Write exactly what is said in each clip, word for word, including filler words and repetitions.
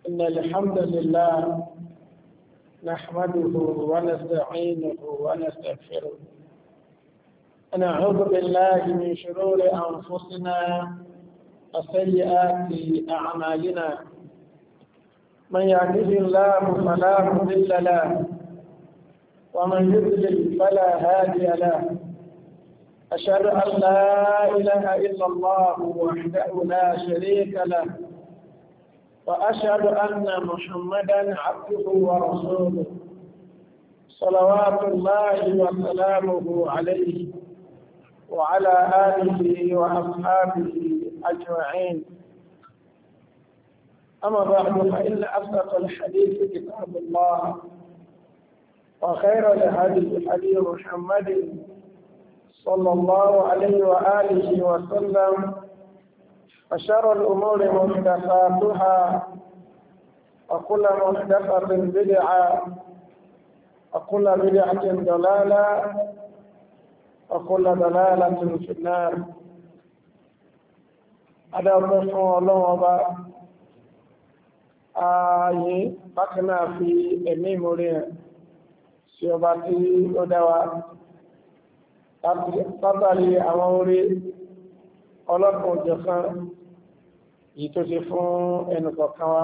إن الحمد لله نحمده ونستعينه ونستغفره ونعوذ بالله من شرور أنفسنا وسيئات أعمالنا من يهده الله فلا مضل له ومن يضلل فلا هادي له أشهد أن لا إله إلا الله وحده لا شريك له وأشهد أن محمدا عبده ورسوله صلوات الله وسلامه عليه وعلى آله وأصحابه أجمعين. أما بعد فإن أصدق الحديث كتاب الله وخير الهدي هدي محمد صلى الله عليه وآله وسلم وشر الأمور محدثاتها وكل محدثة بدعة وكل بدعة ضلالة وكل ضلالة في النار. هذا هو الله وبا آيه بكنا في أمي مولين سيوباتي ودوا تطالي أموري ọlọ́pọ̀ òjò kan yìí tó ṣe fún ẹnùkọ̀ọ̀kan wa.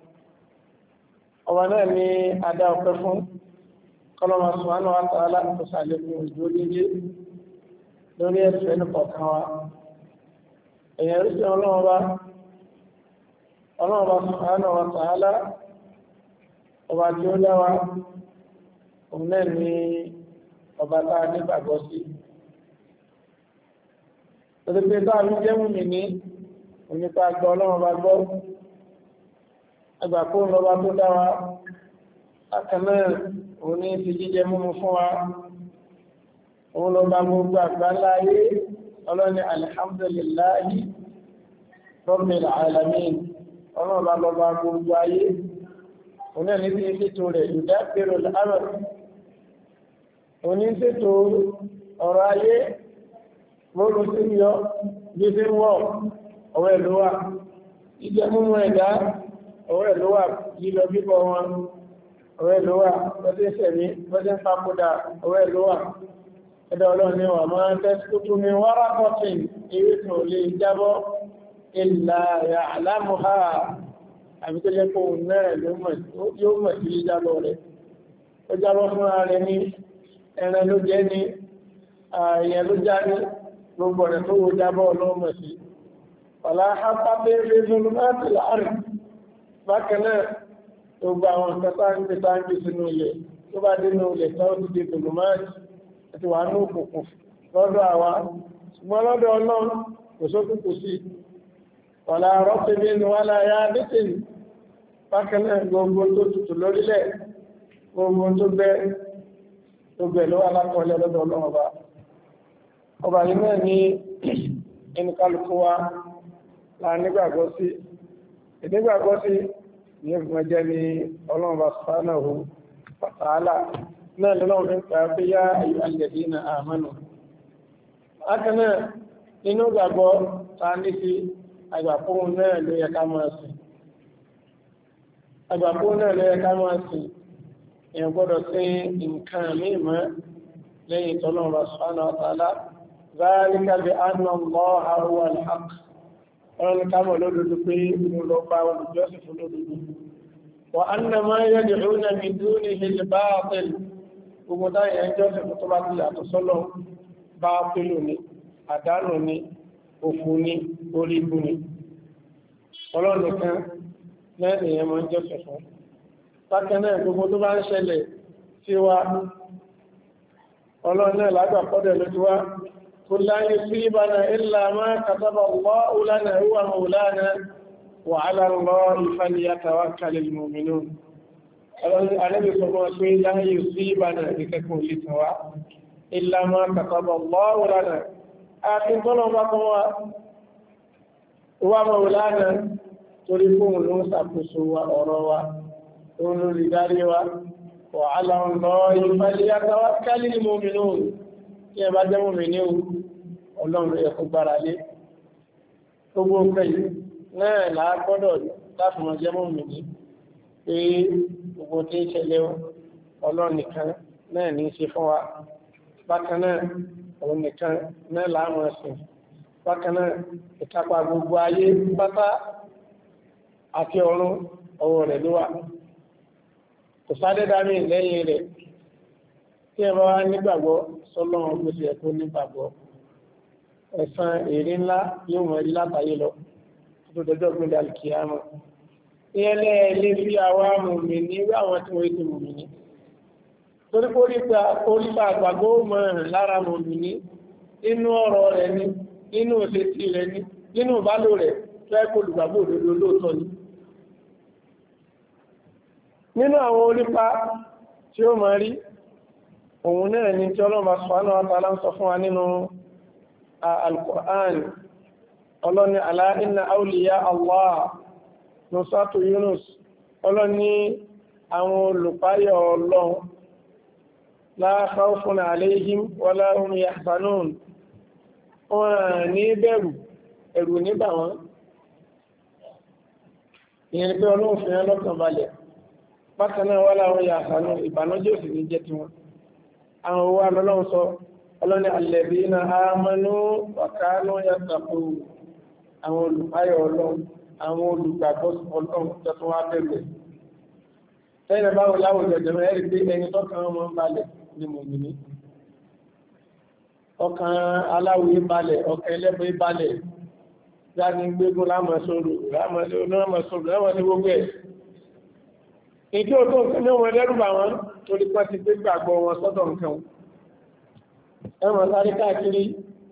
Ọba náà ní adá ọpẹ́ fún kọlọ́mà subhanahu wa ta'ala tó sàlékún ìjó dédé lórí ẹ̀sùn ẹnùkọ̀ọ̀kan wa. Èyàn rí sí ọlọ́ọ̀bá ọlọ́ọ̀bá subhanahu wa ta'ala ọba tí ó dáwà òun náà ní ọba tá a nígbàgbọ́ sí. Òdòdó bá mi jẹ́ mú mi ní onípa àgbà ọlọ́run bá gbọ́. Àgbàkó lọba tó dá wa. Akànáà òun ní ti jíjẹ múmu fún wa. Òun lọ bá gbogbo àgbà láyé ọlọ́ni alhamdulillahi rabbil alamin. Ọlọ́run bá lọba gbogbo ayé. Òun náà ní ti ṣètò rẹ̀ yudabbiru al-amr. Òun ní ṣètò ọ̀rọ̀ ayé. Bọ́ọ̀lù tí ń yọ bí tí ń wọ̀ ọwọ́ ẹ̀ ló wà. Ìjẹ múmú ẹ̀dá ọwọ́ ẹ̀ ló wà. Lílọ bíbọ̀ wọn ọwọ́ ẹ̀ ló wà. Bọ́dé sẹ̀mí bọ́dé ń papòdà ọwọ́ ẹ̀ ló wà. Ẹ̀dá ọlọ́run ni wà máa ń tẹ́síkútú ní wárá kọ́tìn ewé kan lè jábọ́ ìlà ya'lamuha àbí tó lẹ́ fóun náà yóò mọ̀ sí jábọ̀ rẹ̀. Ó jábọ́ fúnra rẹ̀ ní ẹran ló jẹ́ ní ààyàn ló já ní gbogbo rẹ̀ tó wó jábọ́ ọlọ́mọ̀ sí. Ọ̀lá hápábẹ́rẹ́ zulumati láàrin bákanáà gbogbo àwọn ìkẹta ń gbé sáńgbé sínú ilẹ̀ tó bá dínú ilẹ̀ tó ti di zulumati àti wà ní òkùnkùn lọ́dọ̀ àwa ṣùgbọ́n lọ́dọ̀ ọlọ́run kò sókùnkù sí. Ọ̀lá rọ́pẹ́bẹ́ ni wọ́n láyá dẹ́tẹ̀lì bákanáà gbogbo tó tutù lórílẹ̀ gbogbo tó bẹ́ tó bẹ̀ lọ́wọ́ alákọ̀ọ́lẹ̀ lọ́dọ̀ ọlọ́run ọba. Ọba yìí náà ní ẹnìkálukú wa la nígbàgbọ́ sí. Ìnígbàgbọ́ sí ní ẹgbùn jẹ́ ní ọlọ́run bá subhanahu wa ta'ala náà lọ́nà òfin pàápí yá ayyuhalladhina amanu. Bákanáà nínú gbàgbọ́ ta ní sí àgbàkóhun náà ló yẹ ká máa sìn. Àgbàkóhun náà ló yẹ ká máa sìn. Èèyàn gbọ́dọ̀ sí nǹkan mímọ́ lẹ́yìn tọ́lọ́run bá subhanahu wa ta'ala. ذلك بأن الله هو الحق. Ọlọ́run ká mọ̀ lódodo pé mo lọ bá wọn jọ́sìn fún lódodo. وأن ما يدعون من دونه الباطل. Gbogbo táyẹ̀ ń jọ́sìn fún tó bá ti yàtọ̀ sọ́lọ́ bátílù ni, àdánù ni, òfò ni, orí ibu ni. Ọlọ́run nìkan náà èèyàn máa ń jọ́sìn fún. Bákan náà gbogbo tó bá ń ṣẹlẹ̀ sí wa Ọlọ́run náà lágbàpọ̀dẹ̀ lójú wá. قل لا يصيبنا إلا ما كتب الله لنا هو مولانا وعلى الله فليتوكل المؤمنون. النبي صلى الله عليه وسلم لا يصيبنا بكم لسوا إلا ما كتب الله لنا. آخر طلبة هو مولانا تريكم نوسى كسوا أروا قولوا لداروا وعلى الله فليتوكل المؤمنون. Tí ẹ bá jẹ́ mùmínì Ọlọ́run yẹ kó gbára lé. Gbogbo ọ̀pẹ́ yìí náà lágbọ́dọ̀ láti mọ̀ jẹ́ mùmínì pé gbogbo tí ń ṣẹlẹ̀ Ọlọ́run nìkan náà ní í ṣe fún wa bákan náà òun nìkan náà láàmú ẹ̀sìn bákan náà ìkápá gbogbo ayé pátá àti ọ̀run ọwọ́ rẹ̀ ló wà kò sáré dání lẹ́yìn rẹ̀ tí ẹ bá wá nígbàgbọ́ sọ́lọ́run bó ṣe ẹ̀kọ́ nígbàgbọ́ ẹ̀san èrè ńlá yóò mọ̀ rí látàyé lọ tó dọjọ́ gbọ́dọ̀ alìkìyàmọ̀ ìyẹn lẹ́ẹ̀lẹ́ fi àwa mùmí ní irú àwọn tí wọ́n ti mùmí ní torí kó nípa orípa àgbàgbọ́ mọ̀ lára mùmí ní inú ọ̀rọ̀ rẹ̀ ní nínú òṣèṣì rẹ̀ ní nínú ìbálò rẹ̀ tó ẹ́kọ́ olùgbàgbọ́ òdodo lóòótọ́ ni nínú àwọn orípa tí ó mọ̀ rí òun náà ni tí Ọlọ́run subhanahu wa ta'ala ń sọ fún wa nínú al-Qur'an ọlọ́ni alá inna awliya Allah nusatu Yunus ọlọ́ni àwọn olùpáyọ̀ Ọlọ́run la khawfun alayhim wala hum yahzanun wọ́n ní bẹ̀rù ẹ̀rù níbà wọn ìyẹn pé Ọlọ́run fi hàn lọ́kàn balẹ̀ bákan náà wala hum yahzanun ìbànújẹ́ òsì ní jẹ́ tiwọn àwọn owó alọ́lọ́run sọ ọlọ́ni alladhina amanu wa kanu yattaqun àwọn olùpáyọ̀ Ọlọ́run àwọn olùgbàgbọ́ Ọlọ́run tẹ́tún wá bẹ̀rẹ̀ tẹ́lẹ̀ báwo láwùjọ jẹ́mọ̀ ẹ̀rí pé ẹni tọ́kàn wọn balẹ̀ ní mòmìnì ọkàn aláwòye balẹ̀ ọkàn ẹlẹ́bọ̀ balẹ̀ jáde gbégún lámọ̀sọ́rọ̀ lámọ̀sọ́rọ̀ lámọ̀ ní gbogbo ẹ̀ ìdí òtó nǹkan ní ọmọ ẹlẹ́rùbà wọn torí pẹ́ ti gbé gbàgbọ́ wọn sọ́dọ̀ nǹkan ẹmọ̀ sáré káàkiri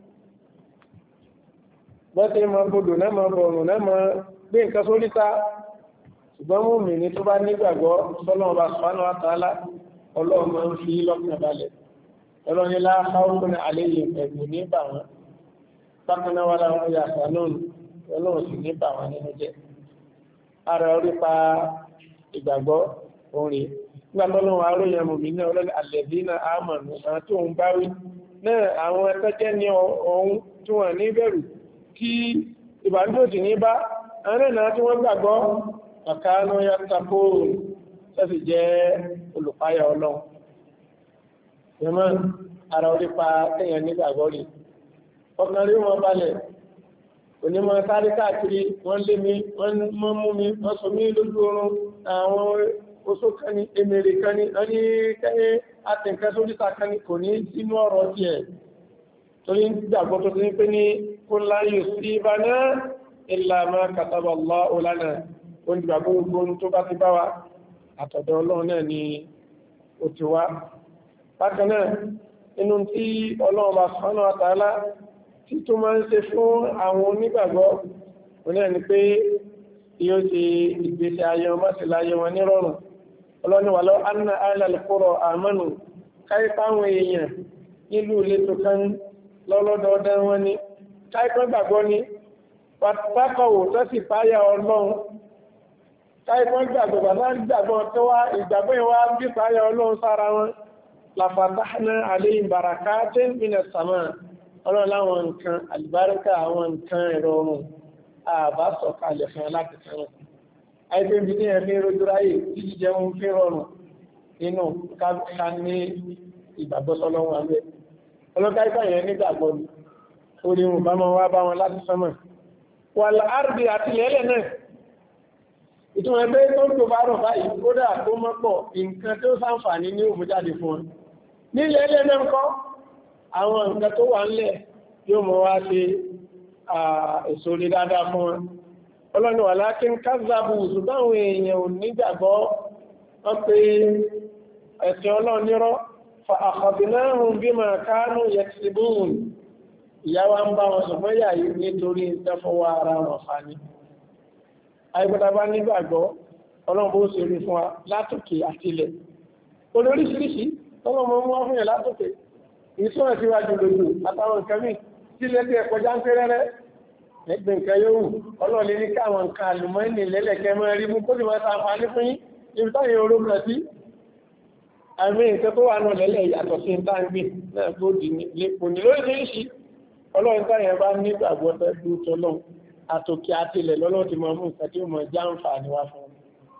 bọ́tẹ́ mọ́ gbogbo náà mọ́ bọ̀rùn náà mọ́ gbé nǹkan sórí ta ṣùgbọ́n mú mi ní tó bá nígbàgbọ́ sọ́lọ́wọ́ bá subhanahu wa ta'ala Ọlọ́run máa ń fi lọ́kàn balẹ̀ Ọlọ́run la khawfun alayhim ẹ̀gbùn ní bà wọn bákan náà wà láwọn yahzanun Ọlọ́run sì ní bà wọn nínú jẹ́ ara orí pa ìgbàgbọ́ orin nígbà tọ́lọ́run aróyìn mú mi ní Ọlọ́run alladhina amanu àwọn tó ń báwí náà àwọn ẹgbẹ́jẹ́ ní ohun tí wọ́n ní bẹ̀rù kí ìbànújò ní bá àwọn náà tí wọ́n gbàgbọ́ ọ̀kánú yattaqun sẹ́fì jẹ́ olùpáyà Ọlọ́run ìmọ̀ ara orípa tẹ́yàn nígbàgbọ́ rí ọkàn rí wọn balẹ̀ onímọ̀ sáré káàkiri wọ́n lé mi wọ́n mọ́ mú mi wọ́n sọ mí lójú oorun àwọn oṣó kẹni emèrè kẹni wọ́n ní kẹ́yẹ àtẹ̀kẹ́ sóríta kẹni kò ní sínú ọ̀rọ̀ tiẹ̀ torí gbàgbọ́ tó ti ní pé ní qul lan yusibana illa ma kataba Allahu lana onígbàgbọ́ gbogbo tó bá ti bá wa àtọ̀dọ̀ Ọlọ́run náà ni ó ti wá bákan náà inú tí Ọlọ́run bá subhanahu wa ta'ala tí tó máa ń ṣe fún àwọn onígbàgbọ́ òun náà ni pé yóò ṣe ìgbésẹ̀ ayé wọn mọ́sí láyé wọn nírọ̀rùn Ọlọ́run wà lọ́wọ́ anna ahlal qura amanu káípa àwọn èèyàn nílùú ìletò kan lọ́lọ́dọọdẹ́ wọn ni káípa gbàgbọ́ ni pàtàkọ̀wò tó sì páyà Ọlọ́run káípa gbàgbọ́ bàbá gbàgbọ́ tó wá ìgbàgbọ́ ìwá bí páyà Ọlọ́run sára wọn lafatahna alayhim barakatin minas samaa Ọlọ́run láwọn nǹkan àlùbáríkà àwọn nǹkan ìrọ̀rùn àbá sọ̀kalẹ̀ fún láti fẹ́ràn àìpé ibi ní ẹ̀mí rojúráyè tí jíjẹun fi rọrùn inú ká ní ìgbàgbọ́ sọ́lọ́wọ́ abẹ́ ọlọ́káríkà yẹn nígbàgbọ́ ni orí wọn bá máa wá bá wọn láti sánmọ̀ wà láàrùbí àti lẹ́lẹ̀ náà ìtumọ̀ ẹgbẹ́ tó ń tó bá rọ̀ báyìí kódà tó mọ́pọ̀ nǹkan tó ṣàǹfààní ní òmùjáde fún wọn ní lẹ́lẹ̀ náà kọ́ àwọn nǹkan tó wà ńlẹ̀ yóò mọ́ wá ṣe èso rí dáadáa fún wọn ọlọ́ni wà láti ń kázàbù ṣùgbọ́n èèyàn ò nígbàgbọ́ wọ́n pé ẹ̀sìn Ọlọ́run nírọ́ fa akhadnahum bima kanu yaksibun ìyáwá ń bá wọn ṣùgbọ́n yà yìí nítorí tẹ́fọwọ́ ara wọn fani àìgbọ́dá bá nígbàgbọ́ Ọlọ́run bó ṣe rí fún wa látòkè àti ilẹ̀ olóríṣiríṣi tọ́lọ́mọ mú wá fún yẹn látòkè ìṣúná síwájú lójú àtàwọn nǹkan míì tí lẹ́tí ẹ̀kọ́ já ń fẹ́rẹ́rẹ́ ẹgbẹ̀ nǹkan yóò ọlọ́ọ̀lẹ́ ní káwọn nǹkan àlùmọ́ọ́nì lẹ́lẹ̀kẹ́ mọ́ rí mú kó sì máa ṣàǹfààní fún yín ibi táyé olóògbé sí àmì nǹkan tó wà náà lẹ́lẹ̀ yàtọ̀ sí ń táǹgbì náà tó dì ní lépo ní lóríṣiríṣi ọlọ́run táyẹ̀ bá nígbàgbọ́ tẹ́lú tọ́lọ́run àtòkè àtìlẹ̀ lọ́lọ́run ti máa mú nǹkan tí ó mọ̀ já ń fà ní wá fún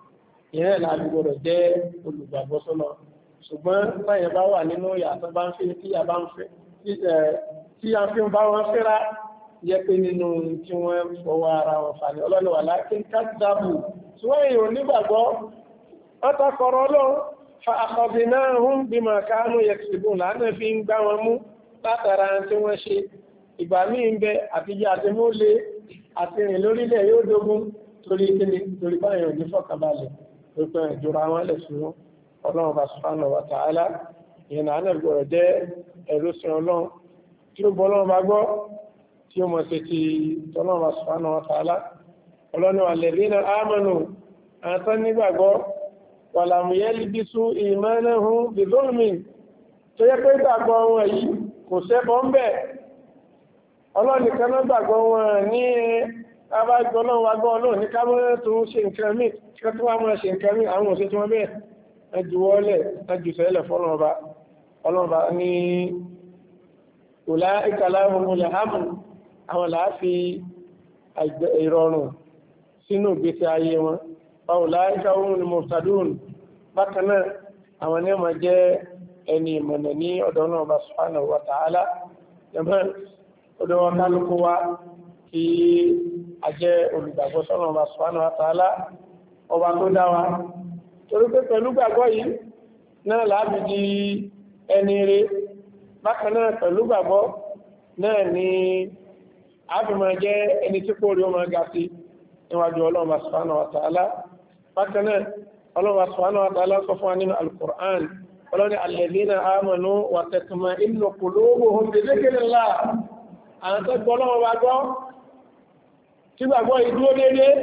ìyẹn láti gbọdọ̀ jẹ́ olùgbàgbọ́ sọ́nà. Ṣùgbọ́n báyẹn bá wà nínú ìyàtọ̀ bá ń fi tí a bá ń fẹ́ tí a fi ń bá wọn fẹ́ra yẹ pé nínú tí wọ́n fọwọ́ ara wọn fà ní ọlọ́run wà láti ń kásìdáàbù tí wọ́n èèyàn nígbàgbọ́ ọ́tàkọ̀rọ̀ ọlọ́run fa àkọ́bí náà ń bímọ káánú yẹ̀kìsìbò lánàá fi ń gbá wọn mú látara tí wọ́n ṣe ìgbà míì ń bẹ àtijọ́ àti mólè àti rìn lórílẹ̀ yóò dógún torí kíni torí báyìí ò ní fọkànbalẹ̀ tó pẹ́ ìjọra wọn lẹ̀ sí ọlọ́run bá subhanahu wa ta'ala ìyẹn náà náà gbọ́dọ̀ jẹ́ ẹ̀rọ sin ọlọ́run tí ó bọ́ ọlọ́run bá gbọ́ tí ó mọ̀ sí ti tọ́lọ́run bá subhanahu wa ta'ala ọlọ́run alladhina amanu àtọ́ nígbàgbọ́ wa lam yalbisu imanahum bi dhulmin tó yẹ pé gbàgbọ́ wọn yìí kò sẹ́bọ̀ ń bẹ̀ ọlọ́run nìkan náà gbàgbọ́ wọn ní abájọ́ ọlọ́run wa gbọ́ ọlọ́run ní kámẹ́rẹ́ tó ń ṣe nǹkan mí kí wọ́n tó wá mọ́ ṣe nǹkan mí àwọn òṣèlú wọn bẹ́ẹ̀ ẹjùwọ́lẹ̀ ẹjùsẹ̀lẹ̀ fọ́lọ́ọ̀bá ọlọ́ọ̀bá ní ọlá ìkàláhùnmùlẹ̀ hàmù àwọn làáfi ìrọ̀rùn sínú ìgbésí ayé wọn ọlá ìkàláhùnmùlẹ̀ mọ̀tàdún bákanáà àwọn ní ọmọ jẹ́ ẹni ìmọ̀nà ní ọ̀dọ̀ náà bá subhanahu wa ta'ala jẹ́mọ́ ọdọ̀ wọn kálukú wa kí a jẹ́ olùgbàgbọ́ sọ́nà bá subhanahu wa ta'ala ọba tó dá wa torí pé pẹ̀lú gbàgbọ́ yìí náà láàbí di ẹni rẹ̀ bákan náà pẹ̀lú gbàgbọ́ náà ni àbìmọ̀ jẹ́ ẹni tí kò rí ọmọ ga sí níwájú Ọlọ́run subhanahu wa ta'ala bákan náà Ọlọ́run subhanahu wa ta'ala sọ fún wa nínú al-Qur'an Ọlọ́run alladhina amanu wa tatma'innu qulubuhum bi dhikrillah àwọn tó gbọ́ Ọlọ́run bá gbọ́ tí gbàgbọ́ yìí dúró déédéé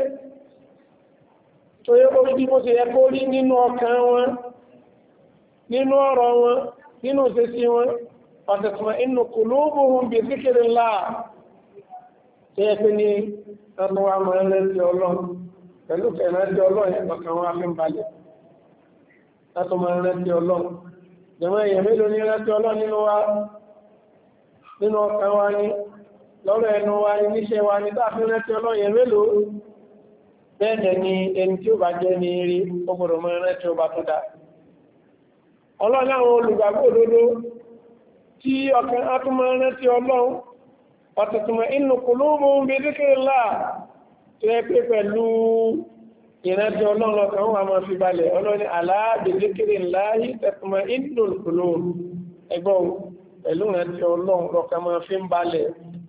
tó yẹ kó bí bó ṣe yẹ kó rí nínú ọkàn wọn nínú ọ̀rọ̀ wọn nínú ìṣesí wọn ọ̀tẹ̀tùmọ̀ inú qulubuhum bi dhikrillah tó yẹ pé ní ọmọ wa mọ̀ ẹlẹ́sì ọlọ́run pẹ̀lú ẹ̀rẹ́sì ọlọ́run ọkàn wọn fi ń balẹ̀ látọ̀ mọ̀ ẹlẹ́sì ọlọ́run jẹ́mọ́ èèyàn mélòó ní ẹlẹ́sì ọlọ́run nínú wa nínú ọkàn wa ní lọ́rọ̀ ẹnu wa ní níṣẹ́ wa ní táàfin ẹlẹ́sì ọlọ́run yẹn mélòó bẹ́ẹ̀ ni ẹni tí ó bá jẹ́ ní rí ọgbọ̀rọ̀ mọ́ ẹrẹ́ tí ó bá tó dá. Ọlọ́run àwọn olùgbàgbọ́ òdodo tí ọkàn átúmọ̀ ẹrẹ́ tí ọlọ́run ọ̀tọ̀tùmọ̀ inú qulubuhum bi dhikrillah tó yẹ pé pẹ̀lú ìrántí ọlọ́run ọkàn wà máa fi balẹ̀ ọlọ́run alā bi dhikrillahi tatma'innul qulūb ẹgbọ́n pẹ̀lú ìrántí ọlọ́run ọkàn máa fi ń balẹ̀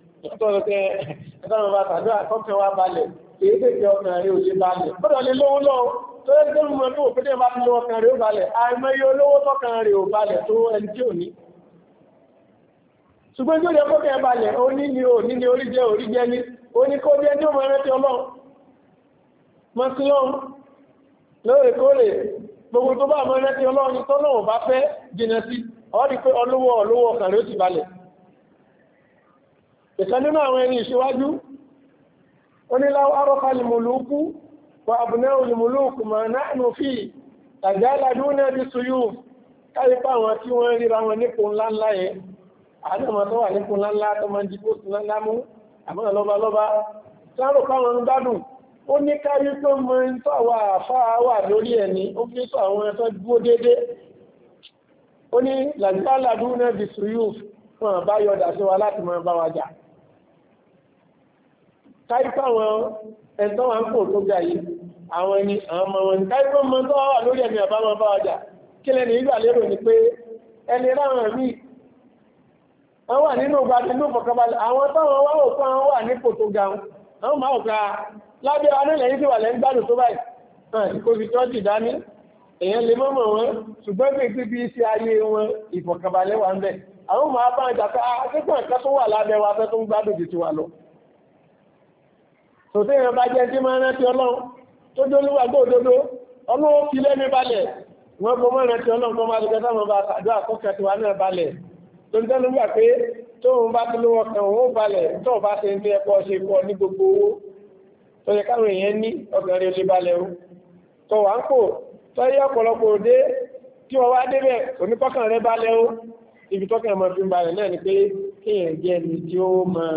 èébèké ọkàn rẹ̀ ò lè balẹ̀. Bọ́dọ̀ lè lówó lọ tó yẹ́ tó mọ̀ tó òpédé bá fi lọ ọkàn rẹ̀ ó balẹ̀. Àìmọye olówó tọ́kàn rẹ̀ ò balẹ̀ tó ẹni tí ò ní. Ṣùgbọ́n tí ó yẹ kókẹ́ balẹ̀, ó ní ni ò ní ni orí jẹ́ orí jẹ́ ní, ó ní kó jẹ́ tí ó mọ̀ ẹrẹ́ tí ọlọ́run. Mọ́ sí lọ́run lóòrèkóòrè gbogbo tó bá mọ̀ ẹrẹ́ tí ọlọ́run tó náà bá fẹ́ jìnà sí, ọ rí pé olówó olówó ọkàn rẹ̀ ó ti balẹ̀. Ìkan nínú àwọn ẹni ìṣíwájú oníláwọ́ arọ́kàlì mọ̀lúkú wa abúnáwòlì mọ̀lúkú ma náà fi àjálàdúnà bí suyú káyípa àwọn tí wọ́n ríra wọn nípò ńláńlá yẹn àádọ́mà tó wà nípò ńláńlá tó máa jíkó sí ńláńlá mú àmọ́ lọ́ba lọ́ba sáàrò káwọn ń gbádùn ó ní káyí tó mọ ń tọ́ àwà àfáà wà lórí ẹni ó fi sọ àwọn ẹ̀tọ́ dúó dédé ó ní àjálàdúnà bí suyú fún àbáyọ̀dà sí wa láti mọ bá wa jà káíkọ́ àwọn ẹ̀tọ́ wọn kò tó gbà yìí àwọn ẹni àwọn ọmọ wọn káíkọ́ mọ́ tó wà lórí ẹ̀mí àbámọ́ bá ọjà kí lẹ́ni ìgbà lérò ní pé ẹni ráwọn ẹ̀mí wọ́n wà nínú ọgbà nínú fọ̀kànbalẹ̀ àwọn táwọn wá òkú àwọn wà ní kò tó ga wọn máa òkà lábẹ́ anẹ́lẹ̀yìn tí wà lẹ́ ń gbádùn tó báyìí kò sì tọ́jú dání èèyàn lè mọ́mọ̀ wọn ṣùgbọ́n pé tí bí iṣẹ́ ayé wọn ìfọ̀kànbalẹ̀ wà ń bẹ̀ àwọn máa bá ìjà pé akẹ́kọ̀ọ́ ẹ̀ka tó wà lábẹ́ wa fẹ́ tó ń gbádùn jù ti wà lọ tòtí ìrìn bá jẹ́ tí máa rántí ọlọ́run tó jẹ́ olúwàgbọ́ òdodo ọlọ́run fi lẹ́mí balẹ̀ wọ́n kọ mọ́ rántí ọlọ́run kọ máa lọ́gbẹ́ sáwọn bá sàdọ́ àkọ́kẹ́ tí wà náà balẹ̀ tó ń tẹ́lú gbà pé tó ń bá tí lówó kan òun balẹ̀ tó bá ṣe ń fi ẹ̀kọ́ ṣe pọ̀ ní gbogbo owó tó yẹ káwọn èèyàn ní ọkàn rẹ̀ lè balẹ̀ o tó wà ń kò tó yẹ ọ̀pọ̀lọpọ̀ òde tí wọ́n wá débẹ̀ oníkọ́kàn rẹ̀ balẹ̀ o ibi tọ́kàn mọ́ fi ń balẹ̀ náà ni pé kéèyàn jẹ́ ẹni tí ó máa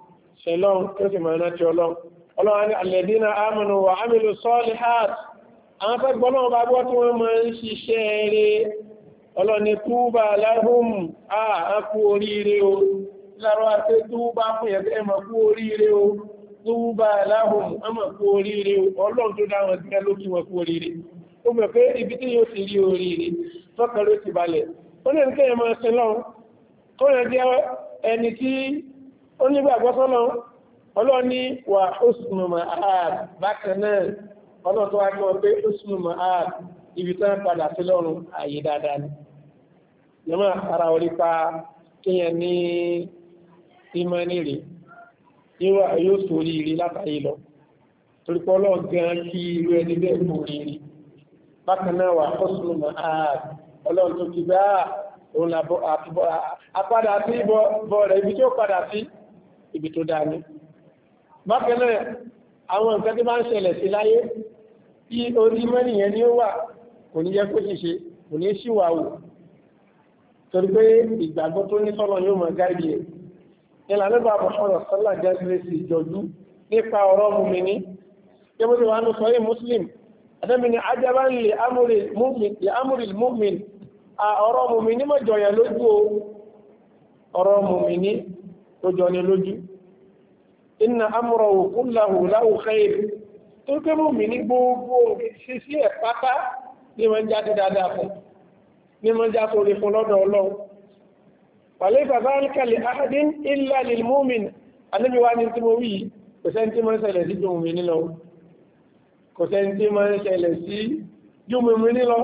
ṣẹlọ́n tó sì máa rántí ọlọ́run ọlọ́run ní alladhina amanu wa amilu salihat àwọn fẹ́ gbọ́ náà bá gbọ́ tí wọ́n máa ń ṣiṣẹ́ rẹ̀ ọlọ́ni túbà láhùn àkú oríire o lárọ́ àti túbà fún ẹ̀fẹ́ ẹmọ̀ kú oríire o túbà láhùn ọmọ kú oríire o ọlọ́run tó dáwọn tí ló kí wọn kú oríire ó mọ̀ pé ibi tí yóò ti rí oríire tọ́kàn ló ti balẹ̀ ó lè ní kí ẹmọ ṣe lọ́run tó yẹ jẹ́ ẹni tí ó nígbàgbọ́ sọ́nà ọlọ́ni wà husnu ma'ab bákan náà ọlọ́run tó wá kí wọn pé husnu ma'ab ibi tán padà sí lọ́run ààyè dáadáa ni yọmọ ara orí pa kíyàn ní ìmọ̀ nírè yóò sórí rí látàrí lọ torípọ̀ ọlọ́run gan kí irú ẹni bẹ́ẹ̀ kò rí rí bákan náà wà husnu ma'ab ọlọ́run tó ti bá òun làbọ̀ àpadà sí bọ́ rẹ̀ ibi tí ó padà sí ibi tó dáa ní bákan náà àwọn nǹkan tí máa ń ṣẹlẹ̀ sí láyé tí orí mẹ́nìyàn ni ó wà kò ní jẹ́ kó ṣíṣe kò ní ṣíwàwò torí pé ìgbàgbọ́ tó ní sọ́lọ́ yóò mọ̀ gáìdì ẹ̀ ìlànà bá bọ̀ṣọ́rọ̀ sọ́lá jẹ́ sí ìjọjú nípa ọ̀rọ̀ mùmíní tí ó ti wà ní sọ́yí muslim adẹ́mi ni ajaba ń lè amúrì mùmín ọ̀rọ̀ mùmíní mọ̀ jọyàn lójú ọ̀rọ̀ mùmíní tó jọ ní lójú inna amrahu kullahu lahu khair tó pé mùmíní gbogbo ṣíṣí ẹ̀ pátá ní wọ́n jáde dáadáa fún ní wọ́n já sórí fún lọ́dọ̀ ọlọ́run wàlé fàbáríkà lè ahadin illa lil mu'min anábi wá ní tí mo wí kò sẹ́ni tí máa ń ṣẹlẹ̀ sí jù mùmí nílọ kò sẹ́ni tí máa ń ṣẹlẹ̀ sí jù mùmí nílọ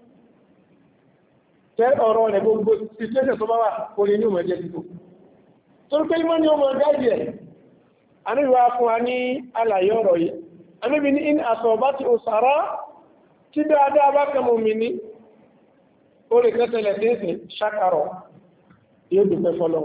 tẹ́ ọ̀rọ̀ rẹ̀ gbogbo situation tó bá wà orí ní ọmọ jẹ́ títò tó pé mọ́ ní ọmọ gáàjì ẹ̀ anábi wá fún wa ní àlàyé ọ̀rọ̀ yìí anábi ní in asabati usara tí dáadáa bá kẹ mùmí ní orí kẹsẹ̀lẹ̀ tí ń sìn ṣákàrọ̀ yóò dúpẹ́ fọ́lọ́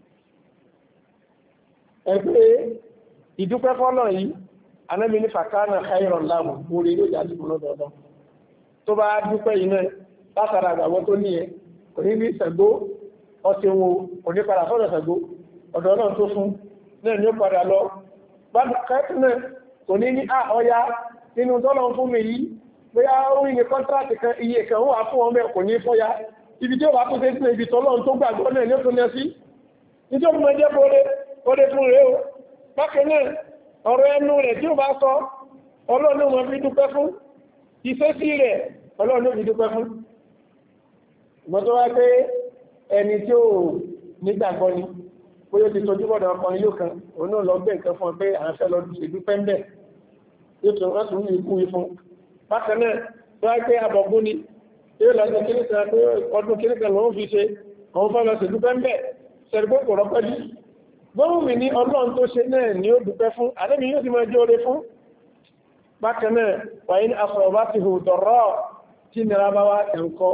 ẹgbẹ́ ìdúpẹ́ fọ́lọ́ yìí anábi ní fàkánà khairan lahu orí ló jà sí lọ́dọọdọ́ tó bá dúpẹ́ yìí náà látara àgbàwọ́ tó ní ẹ kò ní ní Ṣàngó ọtí wo kò ní padà sọ́dọ̀ Ṣàngó ọ̀dọ̀ náà tó fún náà ní ó padà lọ bákan náà kò ní ní àọ́yá nínú tọ́lọ́ fún mi yìí bóyá ó rí ní kọ́ntrátì kan iye kan wà fún ọmọ ẹ̀kọ́ ní fọ́yá ibi tí ó bá tó tẹ́ sí ibi tọ́lọ́run tó gbàgbọ́ náà ní ó tún lẹ́ sí nítorí mọ́ jẹ́ bóre fún rẹ̀ o bákan náà ọ̀rọ̀ ẹnu rẹ̀ tí ó bá sọ ọlọ́run mọ́ fi dúpẹ́ fún ìfẹ́sí rẹ̀ ọlọ́run fi dúpẹ́ fún ìgbọ́n tó wá pé ẹni tí ó nígbàgbọ́ ni bóyá ti tọ́jú bọ́dọ̀ ọkùnrin yóò kan òun náà lọ gbé nǹkan fún ọ pé àwọn fẹ́ lọ ìdúpẹ́ ń bẹ̀ yóò tún wọ́n tún ní ikú ifun bákan náà tó wá pé abọ̀gbó ni yóò lọ sí kíníkan pé ọdún kíníkan lòun fi ṣe àwọn fẹ́ lọ sí ìdúpẹ́ ń bẹ̀ sẹ̀rẹ̀gbó kò rọ́pẹ́ jù gbóhùn mi ní ọlọ́run tó ṣe náà ni ó dúpẹ́ fún àdébí yóò ti máa jó ore fún bákan náà wàyí ní afọ̀ bá ti hù dọ̀rọ̀ tí nira bá wá ẹ̀ńkọ́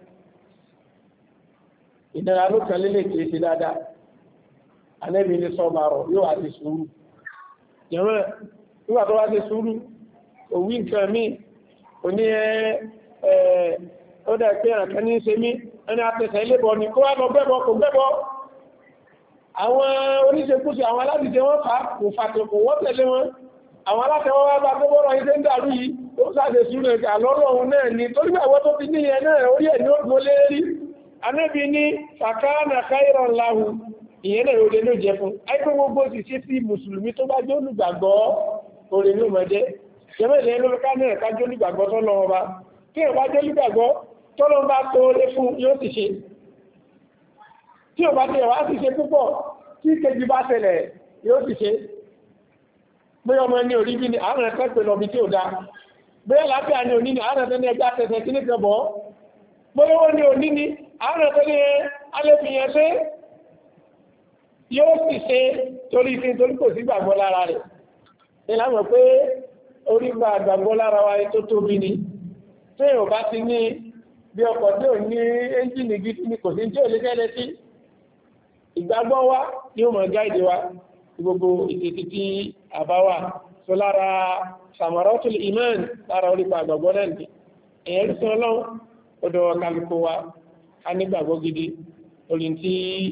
ìnira ló kan lélẹ̀ kìí ṣe dáadáa àdébí ní sọ́ọ̀bàrọ̀ yóò wá ti sùúrù yẹ̀wọ̀n nígbà tó wá ti sùúrù òwí nǹkan míì òní ẹ̀ ó dà pé àkàn ní ṣe mí ẹni àtẹ̀sẹ̀ ilébọ̀ ni kó wá lọ bẹ́bọ̀ kò bẹ́bọ̀ àwọn oníṣekúṣe àwọn aládìjẹ wọn fà kò fàtẹ̀ kò wọ́n tẹ̀lé wọn àwọn alátẹwọ́ wá bá gbọ́bọ́rọ̀ iṣẹ́ ń dàrú yìí ó sáàdẹ̀ sùúrù ẹ̀kà lọ́rọ̀ òun náà ni torí àwọn tó ti ní ẹ̀ náà orí ẹ̀ ní ó gbó lérí anábi ní fàkánà khairan lahu ìyẹn náà ó lè ló jẹ fún àìpé gbogbo sì ṣe sí mùsùlùmí tó bá jẹ́ olùgbàgbọ́ orí ló mọ̀ jẹ́ jẹ́mẹ́lẹ̀ lórúkà náà ká jẹ́ olùgbàgbọ́ tọ́lọ́ ọba kí ẹ̀ bá jẹ́ olùgbàgbọ́ tọ́lọ́ bá tó lé fún yóò ti ṣe tí ò bá tẹ̀ wá ti ṣe púpọ̀ tí kejì bá tẹ̀lẹ̀ yóò ti ṣe pé ọmọ ní orí bí ní àwọn ẹ̀kọ́ pẹ̀lú ọbí tí ó dá bẹ́ẹ̀ lápẹ́ ní òní ní àwọn ẹ̀kọ́ ní ẹgbẹ́ àtẹ̀sẹ̀ kí ní kẹbọ̀ gbọ́lọ́wọ́ ní òní ní àwọn ẹ̀kọ́ ní alẹ́fìyàn ṣe yóò sì ṣe torí sí torí kò sí gbàgbọ́ lára rẹ̀ ìlànà pé orí gba àgbàgbọ́ lára wa tó tóbi ni tí ò bá ti ní bí ọkọ̀ tí ò ní ẹ́ńjìnì gidi ni kò sí tí ò lè fẹ́lẹ́ sí ìgbàgbọ́ wa ní ó mọ̀ gáìdì wa gbogbo ìtẹ̀tí tí àbáwà tó lára samaratul iman lára orípa àgbàgbọ́ náà ní ẹ̀yẹ́ tí ọlọ́run ọdọ̀ kálukú wa a nígbàgbọ́ gidi orí tí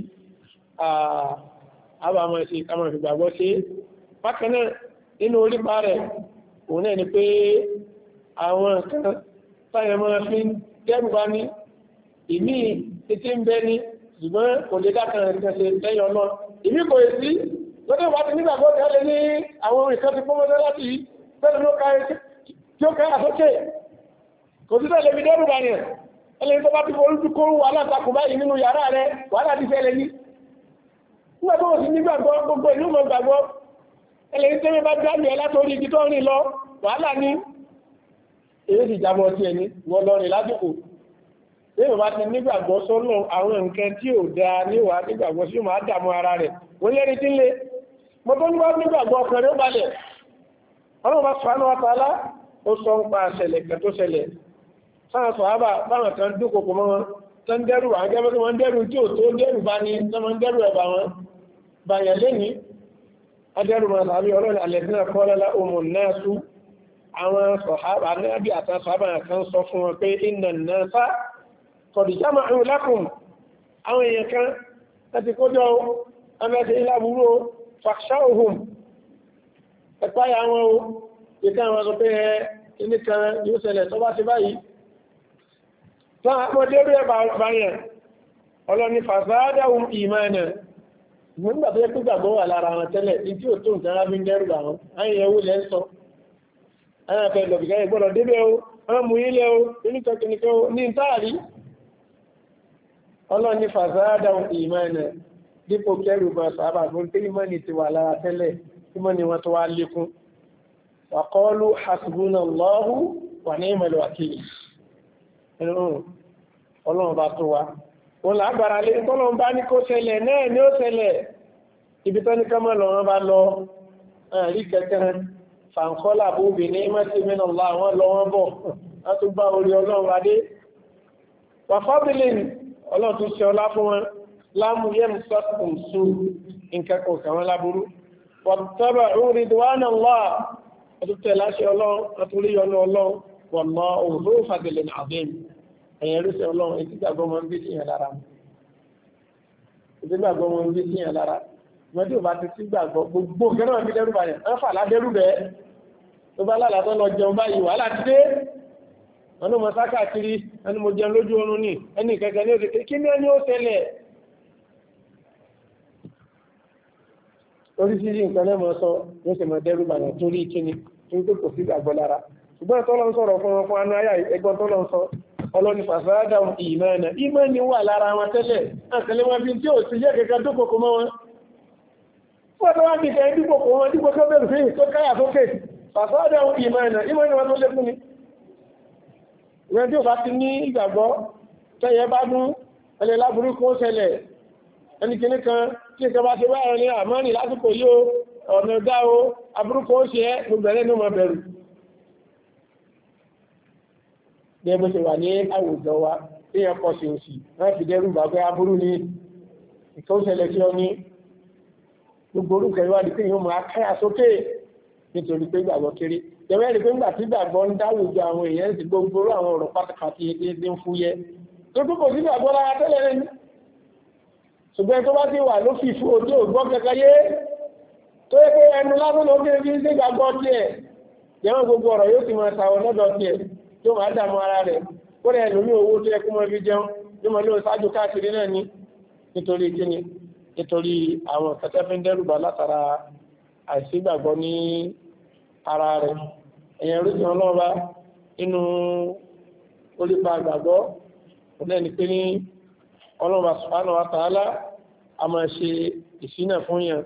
àbámọ̀ sí kàmọ̀ fi gbàgbọ́ sí bákan náà nínú orípa rẹ̀ òun náà ni pé àwọn nǹkan táyẹ̀ máa fi dẹ́rù bá ní ìmí títí ń bẹ ní ṣùgbọ́n kò lè dákan ẹ̀kẹ́sẹ̀ lẹ́yìn ọ̀nà ìmí kò yẹ sí lọ́dọ̀ bá ti nígbàgbọ́ tẹ́lẹ̀ ní àwọn ìkan ti pọ́mọ́dé láti tẹ́lẹ̀ ló ká tí ó ká àsókè kò sí tẹ́lẹ̀ fi dẹ́rù bá yẹn ẹlẹ́yìn tó bá ti forí tó kóró wà látàkù báyìí nínú yàrá rẹ̀ wàhálà ti fẹ́lẹ̀ ní nígbà tó sì nígbàgbọ́ gbogbo ìlú mọ̀ gbàgbọ́ ẹlẹ́yìn tẹ́lẹ̀ bá dáàbì ẹ látorí ibi tó rìn lọ wàhálà ní èyí sì jábọ̀ tí ẹni wọ́n lọ rìn lásìkò lẹ́yìn bá ti nígbàgbọ́ sọ́nà àwọn nǹkan tí ò dáa níwàá nígbàgbọ́ sí máa dààmú ara rẹ̀ wọ́n yẹ́rí tí ń lé mo tó nígbà nígbàgbọ́ ọkàn rẹ̀ ó balẹ̀ ọlọ́run bá subhanahu wa ta'ala ó sọ ń pa àṣẹlẹ̀ kan tó ṣẹlẹ̀ sáwọn sọ̀hábà báwọn kan dúnkòkò mọ́ wọn tó ń dẹ́rù àwọn gẹ́gẹ́ bí wọ́n dẹ́rù tí ò tó dẹ́rù bá ní tó máa ń dẹ́rù ẹ̀bà wọn bàyàn lẹ́ni adẹ́rù mọ́ tàbí ọlọ́run alladhina qala lahumun nasu àwọn sọ̀hábà náàbí àtàwọn sọ̀hábà kan sọ fún wọn pé inna an-nasa qad jama'u lakum àwọn èèyàn kan láti kójọ ọmọ ẹ̀sẹ̀ ìlàbúrú fakhshawhum ẹ̀páyà wọn o ìká àwọn ọ̀sọ̀ pé ẹni kan yóò ṣẹlẹ̀ tó bá ti báyìí tó àmọ́dé rí ẹ̀bà báyẹn ọlọ́ni fàzádàhùn ìmánà nígbà tó yẹ kó gbàgbọ́ wà lára wọn tẹ́lẹ̀ ní tí ò tó nǹkan rábí ń dẹ́rù bà wọn ayẹyẹwò lẹ́ ń sọ ayẹyẹ lọ́bìkẹ́ ìgbọ́dọ̀ débẹ̀ o wọ́n mú ilẹ̀ o oníkẹ́kẹ́kẹ́ o ní ìtaàrí ọlọ́ni fàzádàhùn ìmánà dípò kẹrù bá sábà fún tí ìmọ́ni ti wà lára tẹ́lẹ̀ ìmọ́ni wọn tó wá lékún wàkọ́lù hasbunallahu wà ní ìmọ̀lẹ̀ wàkílì ọlọ́run bá tó wá wọn lágbára lé tọ́lọ́run bá ní kó ṣẹlẹ̀ náà ní ó ṣẹlẹ̀ ibi tó ní kọ́mọ̀ lọ́wọ́ bá lọ rí kẹ́kẹ́ fàǹkọ́lá bóbi ní mẹ́sí mẹ́nà láwọn lọ́wọ́ bọ̀ wọ́n tún bá orí ọlọ́run adé wàfọ́bìlìn ọlọ́run tún ṣe ọlá fún wọn láàmú yẹn sọ́kùn sú nǹkan kò kàwọn láburú wàtọ́bà orí dùwánà lọ́ ọdún tẹ̀ láṣẹ ọlọ́run àtúrí ọlọ́ ọlọ́run wọ̀n mọ́ òhùrú fàbìlìn àbẹ́m ẹ̀yẹn rí sí ọlọ́run etí gbàgbọ́ mọ́ ń bí síyàn lára etí gbàgbọ́ mọ́ ń bí síyàn lára wọ́n tí ò bá ti sí gbàgbọ́ gbogbo gẹ́rọ̀ ní dẹ́rù báyẹn wọ́n fà ládẹ́rù bẹ́ẹ̀ tó bá lálàá tó lọ jẹun báyìí wàhálà ti dé wọn ní mo sá káàkiri ẹni mo jẹun lójú oorun ní ẹni kẹ̀kẹ́ ní òde kí ni ẹni ó ṣẹlẹ̀ oríṣiríṣi nǹkan náà mọ̀ sọ ní ṣe mọ̀ dẹ́rù bàyàn torí kíni torí pé kò sí gbàgbọ́ lára ṣùgbọ́n tó lọ ń sọ̀rọ̀ fún wọn fún anú ayá ẹgbọ́n tó lọ ń sọ ọlọ́ni fàṣádà ìmánà ìmánì wà lára wọn tẹ́lẹ̀ àtẹ́lẹ̀ wọn bí tí ò sí jẹ́ kẹ́kẹ́ dúkòkò mọ́ wọn fún ọ̀tọ́ wọn bí kẹ́ dúkòkò wọn dípò tó bẹ̀rù sí tó káyà sókè fàṣádà ìmánà ìmánì wọn tó lékún ni ìwọ̀n tí ò bá ti ní ìgbàgbọ́ tẹ́yẹ bá dún ẹlẹ́ láburú kó ṣẹlẹ̀ ẹni kìíní kan tí ìkan bá ṣe báyọ̀ ní àmọ́ni lásìkò yóò ọ̀nà dá o aburúkọ ó ṣe ẹ́ gbogbo ẹ̀rẹ́ ní ọmọ bẹ̀rù bí ẹgbẹ́ ṣe wà ní àwùjọ wa tí yẹn kọ́ sí òsì wọ́n fi dẹ́rù bá pé aburú ní ìkan ṣẹlẹ̀ sí ọ ní gbogbo orúkọ ìwádìí pé yóò máa káyà sókè nítorí pé gbàgbọ́ kéré jẹ́wẹ́ rí pé ńgbà tí gbàgbọ́ ń dáwùjọ àwọn èèyàn sì gbogbo àwọn ọ̀rọ̀ pátákàtì èdè ń fúyẹ́ tó tó kò sí gbàgbọ́ lára tẹ́lẹ̀ rẹ̀ ní ṣùgbọ́n tó bá ti wà ló fi fún ojú ògbọ́ kẹkẹyé tó yẹ pé ẹnu lásán ló dé bí ń gbàgbọ́ tiẹ̀ jẹ́wọ́n gbogbo ọ̀rọ̀ yóò ti máa tàwọn lọ́dọ̀ tiẹ̀ tó máa dààmú ara rẹ̀ kó rẹ̀ lómi owó tó yẹ kó mọ fi jẹun tó mọ lóò ṣáájú káàkiri náà ní nítorí kíni nítorí àwọn kẹtẹ́ fi ń dẹ́rùbà látara àìsígbàgbọ́ ní ara rẹ̀ ẹ̀yẹn orí ìwọ̀n lọ́wọ́ nínú orípa àgbàgbọ́ ọ̀lẹ́ni pé ní ọlọ́run subhanahu wa ta'ala a máa ṣe ìṣínà fún yàn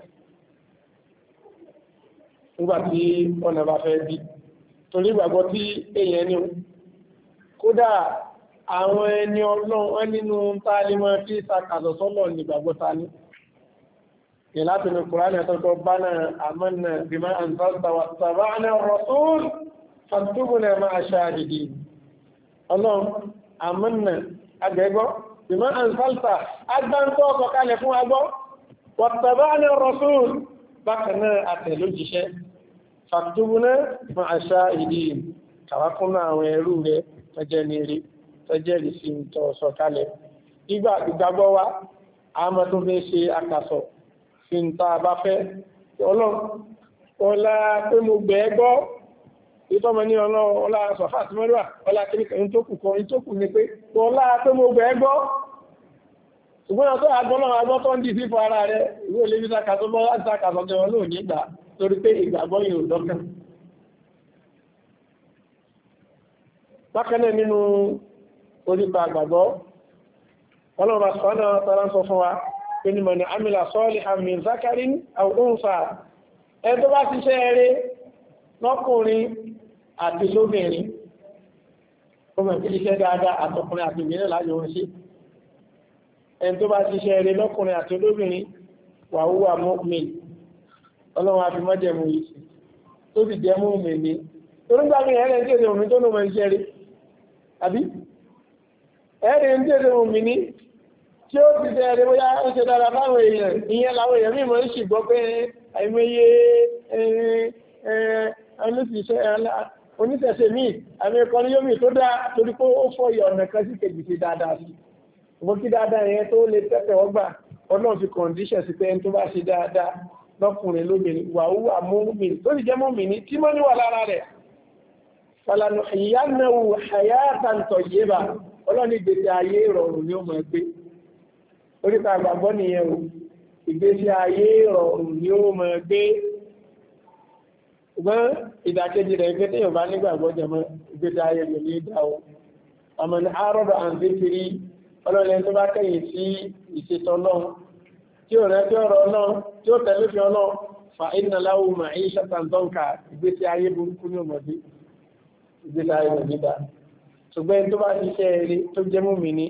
nígbàtí ọ̀nà bá fẹ́ bí torí ìgbàgbọ́ tí èèyàn ní kódà àwọn ẹni ọlọ́run nínú tálímọ̀ tí sàkàtọ̀ sọ́lọ̀ ní ìgbàgbọ́ ta ní ìlàtìnà kùránì àtọ́tọ́ bá náà àmọ́nà bima anzalta wattaba'na ar-rasul faktubna ma'a shahidin ọlọ́run àmọ́nà agbẹ́gbọ́ bima anzalta agbáńtọ́ ọkọ̀ kalẹ̀ fún agbọ́ wattaba'na ar-rasul bákanáà àtẹ̀lójíṣẹ́ faktubna ma'a shahidin kàwákúnnà àwọn ẹrú rẹ̀ tọ́jẹ́ ní rí tọ́jẹ́ rí sí tọ́ sọ kalẹ̀ ìgbàgbọ́ wa àmọ́ tó fẹ́ ṣe àkàsọ̀ fi ń ta bá fẹ́ ọlọ́run ọlá pé mo gbẹ̀ gbọ́ ìtọ́mọ ní ọlá sọ̀fà àti mọ́lúwà ọlá kìníkà ní tó kù kan ní tó kù ní pé ọlá tó mo gbẹ̀ gbọ́ ṣùgbọ́n tó agbọ́nà agbọ́ tó ń dì fífọ ara rẹ̀ ìwé olè bísáka tó bọ́ láti sáka sọ́jọ́ wọn lóò nígbà torí pé ìgbàgbọ́ yìí ò dọ́kàn. bákan náà nínú onípa àgbàgbọ́ ọlọ́run sọ́nà tọ́lá ń sọ fún wa pé ní mọ̀ ní amílà sọ́ọ̀lì àmì zakarin àwòránfà ẹ tó bá ti ṣe eré lọ́kùnrin àti lóbìnrin ó mọ̀ sí iṣẹ́ dáadáa àtọkùnrin àti ìmìnira láyé wọn sí ẹni tó bá ti ṣe eré lọ́kùnrin àti lóbìnrin wà wúwà mọ́kùnrin ọlọ́run àfi mọ́jẹ̀mú yìí tó sì jẹ́ mọ́kùnrin ní torígbàmí ẹ̀rẹ́ ń tèèrè òmìn tó ló mọ̀ iṣẹ́ rí àbí ẹ̀rẹ́ ń tèèrè òmìn ní tí ó ti tẹ́ ẹ̀rẹ́ bóyá ó ṣe dára fáwọn èèyàn ìyẹn làwọn èèyàn mímọ̀ ń sì gbọ́ pé àìmọye oníṣẹ̀ṣẹ̀ míì àmì ẹ̀kọ́ ní yóò tó dá torí pé ó fọ́ ìyọ̀ ọ̀nà kan sí kejì sí dáadáa sí mo kí dáadáa yẹn tó lè tẹ́tẹ̀ ọgbà ọlọ́run fi kọ̀ǹdíṣẹ̀ sí pé ẹni tó bá ṣe dáadáa lọ́kùnrin lóbìnrin wà ó wà mọ́mìn tó sì jẹ́ mọ́mìn tí mọ́ níwà lára rẹ̀ falanu ìyánáwó hayatan tọ̀yẹ́bà ọlọ́ni ìgbésí ayé ìrọ̀rùn ni ó mọ̀ ẹgbẹ́ oríta àgbàgbọ́ nìyẹn o ìgbésí ayé ìrọ̀rùn ni ó mọ̀ ẹgbẹ́ ṣùgbọ́n ìdàkejì rẹ̀ pé téèyàn bá nígbàgbọ́ jẹmọ́ ìgbésí ayé rẹ̀ ní ìdá o àmọ́ ní àárọ̀dọ̀ àǹdékiri ọlọ́ni tó bá kẹ́yìn sí ìṣètò náà tí ó rẹ̀ tí ọ̀rọ̀ náà tí ó tẹ̀lé fi ọlọ́ fa inna lahu ma'ishatan danka ìgbésí ayé burúkú ní ọmọdé ìgbésí ayé rẹ̀ nígbà ṣùgbọ́n tó bá ṣiṣẹ́ eré tó jẹ́ mú mi ní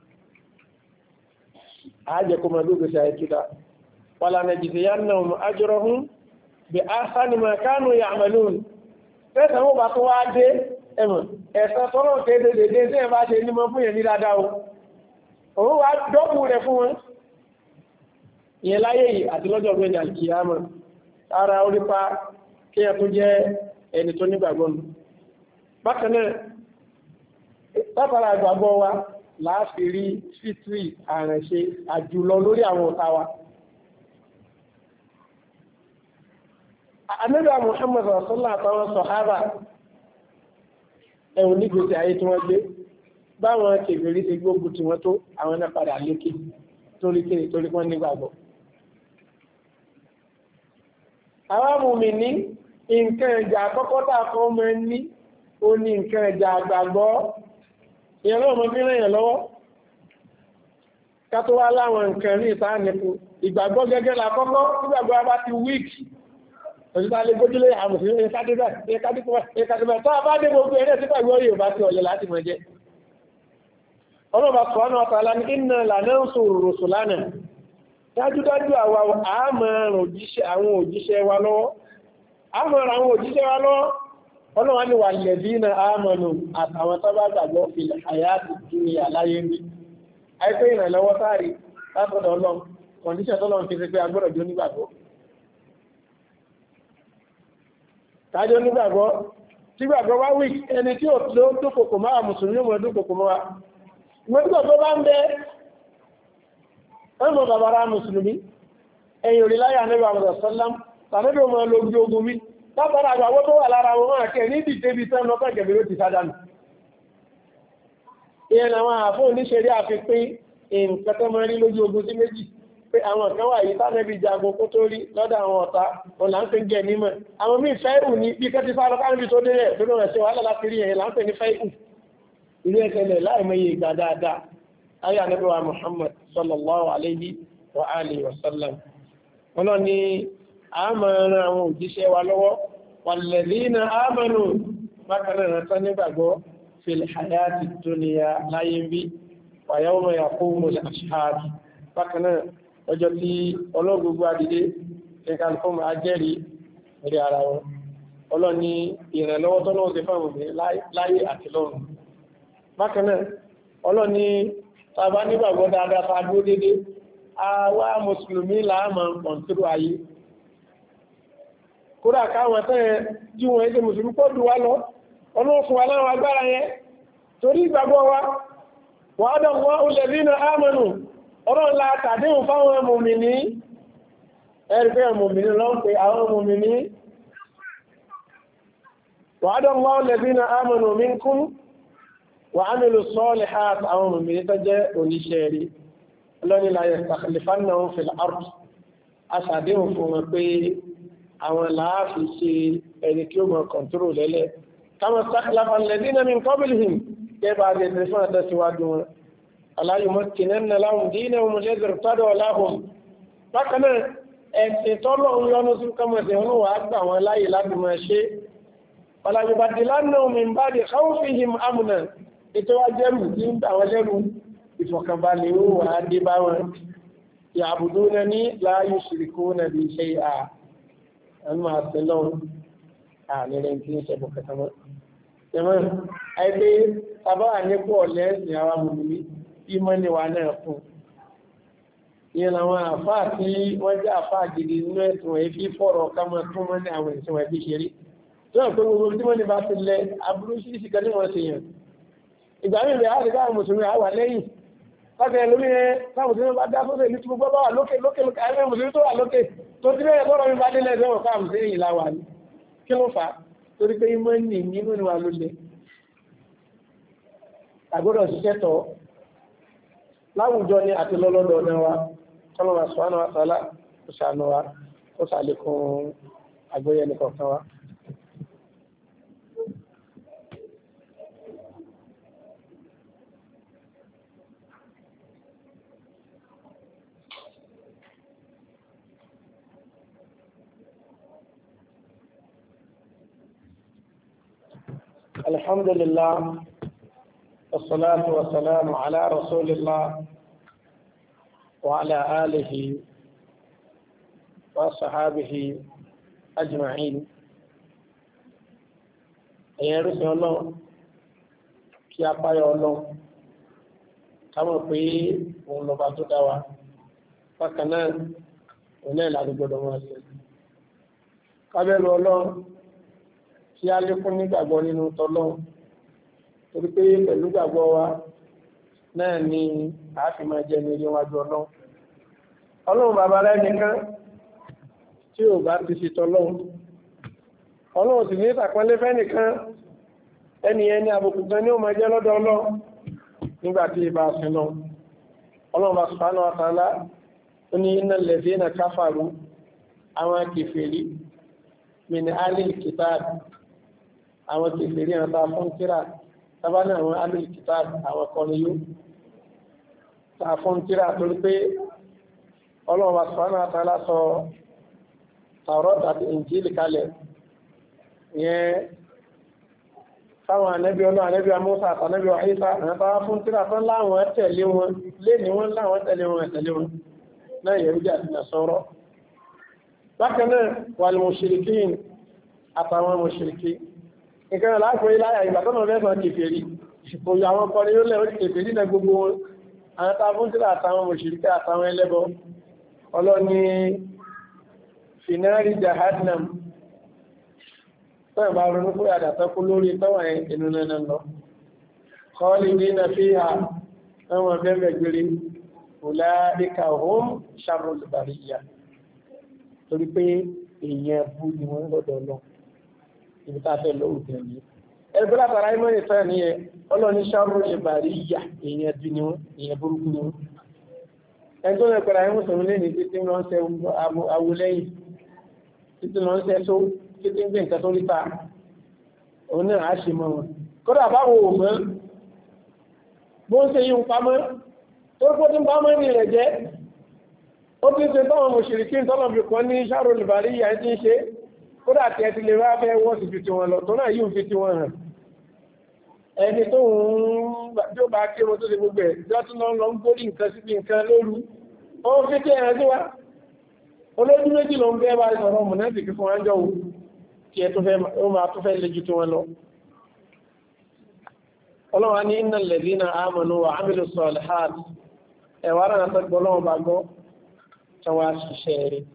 ààjẹ́ kó mọ̀lú ìgbésí ayé tó dá wala najziyannahum ajrahum bi ahsani ma kanu ya'malun tẹ́sàn ó bá tó wá dé ẹ̀mọ̀ ẹ̀sán tọ́lọ̀ kéde dédé tí ẹ̀ bá ṣe ní mọ́ fún yẹn ní dáadáa o òun wá dọ́kù rẹ̀ fún wọn ìyẹn láyé yìí àti lọ́jọ́ gbẹ̀dẹ̀ àkìyàmọ̀ ara orípa kí ẹ tún jẹ́ ẹni tó nígbàgbọ́ nù bákan náà látara ìgbàgbọ́ wa láàfi rí fítírì àrẹ̀ṣe àjùlọ lórí àwọn ọ̀tá wa Ànábì Muhammad sallallahu àtàwọn sọ̀hábà ẹ̀wọ̀n nígbèsè ayé tí wọ́n gbé báwọn kèfèrí ti gbógun tí wọ́n tó àwọn náà padà lékè torí kéré torí wọ́n nígbàgbọ́ àwọn mùmínì nǹkan ẹ̀jà àkọ́kọ́ tà kan mọ́ ní ó ní nǹkan ẹ̀jà àgbàgbọ́ ìyẹn lọ́wọ́ mọ́ fílẹ̀ èèyàn lọ́wọ́ ká tó wá láwọn nǹkan ní ìsáànìkú ìgbàgbọ́ gẹ́gẹ́ lákọ́kọ́ nígbàgbọ́ bá ti wíìkì òṣìṣẹ́ alẹ́ gbójúlé àmùsùn ní kádébà ní kádébà tó bá dé gbogbo ẹ̀rẹ́ tí pàgbọ́ yóò bá ti ọ̀lẹ̀ láti mọ̀ jẹ́ ọlọ́ba subhanahu wa ta'ala ní inna lanansuru rusulana dájúdájú àwa àmọ̀ràn òjíṣẹ́ àwọn òjíṣẹ́ wa lọ́wọ́ àmọ̀ràn àwọn òjíṣẹ́ wa lọ́wọ́ ọlọ́wọ́ ni walladhina amanu àtàwọn tó bá gbàgbọ́ fil hayati dunya láyé ń bí àìpé ìrànlọ́wọ́ sáàrí látọ̀dọ̀ ọlọ́run kọ̀ndíṣẹ̀ tọ́lọ́run fi ṣe pé agbọ́dọ̀ jó nígbàgbọ́ tájọ́ nígbàgbọ́ tí gbàgbọ́ wá wí ẹni tí ó tó dúkòkò máa mùsùlùmí mọ̀ dúkòkò mọ́ wa ìwọ́n tó bá ń bẹ ọmọ bàbára mùsùlùmí ẹ̀yìn òrìláyà nígbà àmọ̀dọ̀ sọ́lám tàbí ọmọ ológun ogun mi látara àgbàwọ́ tó wà lára wọn máa kẹ́ ní ìdíje bí tán lọ́pẹ́ gẹ̀bẹ̀ ló ti sádánù ìyẹn àwọn àfọ́ oníṣẹ́rí àfipín nǹkan tó máa rí lójú ogun sí méjì pé àwọn kan wà yìí tánẹ́bí jagun kó tó rí lọ́dọ̀ àwọn ọ̀tá ọ̀là ń pè ń jẹ nímọ̀ àwọn míì fẹ́ẹ̀rù ní bí kẹ́ ti sáré káàkiri tó dé rẹ̀ tó lọ́rẹ̀ sí wàhálà láti rí ẹ̀yìn là ń pè ní fẹ́ẹ̀rù ilé ẹ̀kẹ́lẹ̀ láìmọye ìgbà dáadáa ayé ànábì wa Muhammad sallallahu alayhi wa alihi wa sallam wọn lọ ní àmọ̀ràn àwọn òjíṣẹ́ wa lọ́wọ́ walladhina amanu bákanáà rántá nígbàgbọ́ fil hayati dunya láyé ń bí wa yawma yaqumul ashhad bákanáà ọjọ́ tí ọlọ́gbogbo àdìdé ẹ̀kan fún ajẹ́rí rí ara wọn ọlọ́ni ìrànlọ́wọ́ tọ́lọ́wọ́ ti fáwọn obìnrin láyé àti lọ́run bákanáà ọlọ́ni tàbá nígbàgbọ́ dáadáa ta dúró dédé àwa mùsùlùmí láàmà kọ̀ntúrò ayé kódà káwọn tẹ́ẹ̀ jí wọn ẹgbẹ́ mùsùlùmí pọ̀ dù wá lọ ọlọ́run fún wa láwọn agbára yẹn torí ìgbàgbọ́ wa wa'ada Allahu alladhina amanu ọlọ́run la tàdéhùn fáwọn mùmìnì ẹ̀rẹ́fẹ́ mùmìnì lọ́n pé àwọn mùmìnì wa'ada Allahu alladhina amanu minkum wa 'amilu s-salihat àwọn mùmínì tó jẹ́ oníṣẹ́ rí ọlọ́ni la yastakhlifannahum fil ard aṣàdéhùn fún wọn pé àwọn làáfi ṣe ẹni kí ó mọ̀ kọ̀ntúrò lẹ́lẹ̀ kama stakhlafa alladhina min qablihim kẹ́bà gẹ̀ẹ́sẹ̀ fún àtẹ́síwájú wọn la yumakkinanna lahum dinahum alladhi irtada lahum bákan náà ẹ̀sìn tọ́lọ̀ ń yọnu sí kọmọ̀sẹ̀ wọn wà gbà wọn láyé láti máa ṣe wala yubaddilannahum min ba'di khawfihim amna ètò ajẹ́rù tí ń àwọn lẹ́rù ìfọ̀kànbalẹ̀ ó wà dé bá wọn ya'budunani la yushrikuna bi shay'a ẹnu máa tẹ́lọ́ àlẹ́rẹ́ tí ń ṣẹ̀bọ̀ kẹtàmọ́ ẹ̀mọ́ àìpé tàbá ànípọ̀ lẹ́sìn àwọn mùsùlùmí ìmọ̀ ni wà náà fún ìyẹn àwọn àfáà tí wọ́n jẹ́ àfáà gidi nínú ẹ̀sùn ẹ̀ fi fọ́rọ̀ ká máa tún mọ́ ní àwọn ìsìn ẹ̀ fi ṣeré tó yàn pé gbogbo tí wọ́n ní bá ti lẹ aburú sí ìsìnkà ní wọ́n ti yàn ìgbà mí rẹ̀ àti káwọn mùsùlùmí àwà lẹ́yìn láti ẹ̀ lómi ẹ̀ káwọn mùsùlùmí bá dá sókè ní túbọ̀ bá wà lókè lókè lókè àwọn mùsùlùmí tó wà lókè tó ti bẹ́ẹ̀ tọ́rọ mi bá dé lẹ́sẹ̀ wọn káwọn mùsùlùmí yìí láwà ní kí ló fà á torí pé ìmọ̀ ní nínú ni wà lólè àgbọ́dọ̀ ṣiṣẹ́ tọ́ láwùjọ ni àti lọ́lọ́dọ̀ ọ̀nà wa kọ́lọ́wà sọ́nà wa sọ́lá ó ṣàánú wa ó ṣàlékún àgbóyẹ nìkọ̀ọ̀kan wa. Alhamdulillah والصلاة والسلام على رسول الله وعلى آله وصحابه أجمعين ẹ̀yẹn rúsìn ọlọ́run kí a páyọ ọlọ́run kámọ̀ pé òun lọba tó dá wa bákan náà òun náà láti gbọdọ̀ wọn sí kábẹ́rù ọlọ́run kí a lékún nígbàgbọ́ nínú tọlọ́run torí pé pẹ̀lú gbàgbọ́ wa náà ni a fi máa jẹ́ ní ilé wájú ọlọ́run ọlọ́run bàbá rẹ̀ nìkan tí ò bá ti fi tọlọ́run ọlọ́run sì ní ìtàpọ́nlé fẹ́ nìkan ẹni ẹni àbùkù kan ní ó máa jẹ́ lọ́dọ̀ ọlọ́run nígbà tí ìbá sin lọ ọlọ́run bá subhanahu wa ta'ala ó ní innal ladhina kafaru àwọn kèfèrí min ahlil kitab àwọn kèfèrí àwọn tá a fún kíra tábánà àwọn ahlil kitab àwọn kọrin yóò tá a fún kíra torí pé ọlọ́run bá subhanahu wa ta'ala sọ Tawrat àti Injil kalẹ̀ ìyẹn fáwọn ànẹ́bí ọlọ́ ànẹ́bí amúsà àtànẹ́bí àìsà àtàwà fún tíra tán láwọn tẹ̀lé wọn lé ní wọ́n láwọn tẹ̀lé wọn tẹ̀lé wọn náà yẹ̀rú jà sí nàṣọ́rọ̀ bákan náà wal mushrikin àtàwọn mùṣìríkí nǹkan láàpọ̀ iláyà ìgbà tọ́nà mẹ́sàn kèfèrí ìṣìkòyà àwọn kọrin yóò lẹ́wọ́ kèfèrí náà gbogbo wọn àwọn tá fún tíra àtàwọn mùṣìríkí àtàwọn ẹlẹ́bọ ọlọ́ni finari jahannam tọ́wọ̀ bá ronú fún àdàtọ́kú lórí tọ́wọ̀ inú náà lọ. khalidina fiha ẹwọ̀n bẹ́ẹ̀ gbére ulaika hum sharrul bariyya torí pé èèyàn bú ni wọ́n lọ́dọ̀ lọ ibi tá a fẹ́ lọ́wọ́ tẹ̀lé ẹgbẹ́ látara ẹmọ́ ìfẹ́ ní ẹ ọlọ́ni sharrul bariyya èèyàn bí ni wọ́n èèyàn burúkú ni wọ́n ẹni tó lẹ́pẹ̀rẹ̀ ayé mùsùlùmí lè ní títí lọ́n ṣe awolẹ́yìn títí lọ́n ṣe tó títí ń gbé nǹkan tó ríta òun náà á ṣe mọ́ wọn kódà báwo ò mọ́ bó ń ṣe yí ń pamọ́ tó kó tí ń pamọ́ ní rẹ̀ jẹ́ ó ti ń ṣe tọ́wọ́n mùṣìríkí tọ́lọ̀ fi kọ́ ní sharrul bariyya tí ń ṣe kódà tí ẹ ti lè wá fẹ́ wọ́n sì fi ti wọn lọ tó náà yíò fi ti wọn hàn ẹni tó ń tí ó bá kí wọn tó ṣe gbogbo ẹ̀ tí wọ́n tún lọ lọ ń gbórí nǹkan síbi nǹkan lóru ó fi tí ẹ̀rẹ́ sí wa olójú méjì ló ń bẹ́ bá sọ̀rọ̀ mùnẹ́sìkì fún wájọ́ wò kí ẹ tó fẹ́ ó máa tó fẹ́ lójú tó wọn lọ ọlọ́wà ní innal ladhina amanu wa amilu salihat ẹ̀wà rẹ̀ náà gbọ́ lọ́wọ́ bá gbọ́ tí wọ́n á ṣiṣẹ́ rẹ̀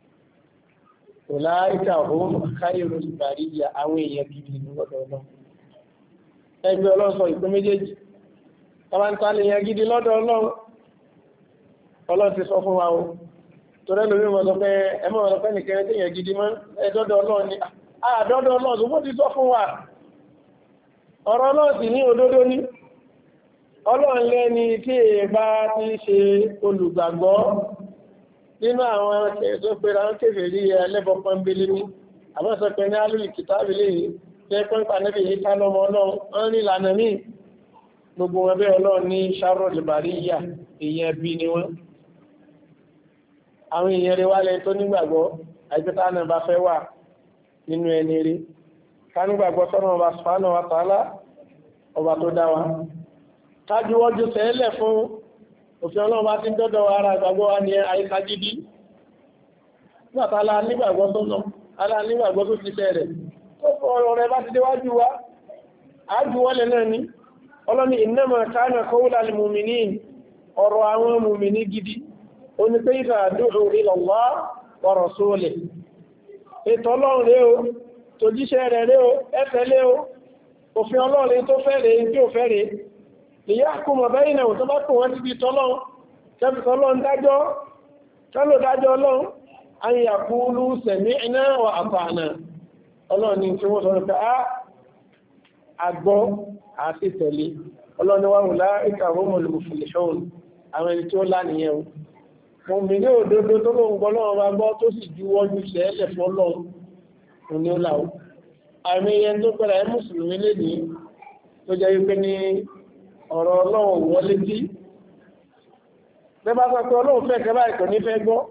ulaika hum khayrul bariyya àwọn èèyàn gidi lọ́dọ̀ náà ẹgbẹ́ ọlọ́run sọ ìpín méjèèjì tàbátà lè yẹn gidi lọ́dọ̀ ọlọ́run ọlọ́run ti sọ fún wa o tó rẹ́ lórí mọ́ sọ pé ẹmọ́ ọ̀rọ̀ pẹ́ nìkẹrẹ tí yẹn gidi mọ́ ẹjọ́dọ̀ ọlọ́run ni àdọ́dọ́ ọlọ́run bó ti sọ fún wa ọ̀rọ̀ ọlọ́run sì ní òdodo ní ọlọ́run lẹ́ni tí èèbá ti ṣe olùgbàgbọ́ nínú àwọn tó pèrà ń kéfè rí ẹlẹ́bọ̀ pọ́nbélé ní àbọ́sọ̀pẹ́ ní alùlù kìtàbílé jẹ́ pọ́npà níbi yìí ká lọ́mọ ọlọ́run ń rí lànà ní gbogbo wọn bẹ́ ọlọ́run ní sáró lìbàrí ìyà èèyàn bí ni wọ́n àwọn èèyàn rẹ̀ wálẹ̀ tó nígbàgbọ́ àìpẹ́ta náà bá fẹ́ wà nínú ẹni rí ká nígbàgbọ́ sọ́nà ọba subhanahu wa ta'ala ọba tó dá wa kájúwọ́jú tẹ́lẹ̀ fún òfin ọlọ́run bá ti ń dọ́dọ̀ ara ìgbàgbọ́ wa ní àyíká jídí nígbàtàlá nígbàgbọ́ tó lọ alá nígbàgbọ́ tó ti fẹ́ rẹ̀ tó fọ́ ọ̀rọ̀ rẹ̀ bá ti déwájú wa ájúwọ́lẹ̀ náà ní ọlọ́ni innama kana qawlal mu'minin ọ̀rọ̀ àwọn mùmìnì gidi onípe idha du'u ila Allah wa rasulihi ètò ọlọ́run rẹ̀ o tó jíṣẹ́ rẹ̀ rẹ̀ o ẹ́fẹ́lẹ́ o òfin ọlọ́run tó fẹ́ rẹ̀ tí ó fẹ́ rẹ̀ ìyá kúmọ̀ bẹ́yìn náà tó bá kò wọ́n ti bí tọ́lọ́run kẹfì tọ́lọ́run dájọ́ tọ́lọ́ dájọ́ ọlọ́run ayé àkúlù sami'na wa ata'na ọlọ́run ní tí wọ́n sọ pé á àgbọ́ àti tẹ̀lé ọlọ́run wà wùlá humul muflihun àwọn ẹni tí ó lánìyàn mo mi ní òdodo tó lóun gbọ́ lọ́wọ́ bá gbọ́ tó sì ju wọ́jú sẹ́ẹ̀lẹ̀ fọ́lọ́run òní ó làwọ́ àmì ẹyẹ tó pẹ̀lú ẹ̀ mùsùlùmí lénìí tó jẹ́ wípé ní ọ̀rọ̀ ọlọ́run wọlé tí bẹ́bá sọ pé ọlọ́run fẹ́ kẹbà ìkọ̀ ní fẹ́ gbọ́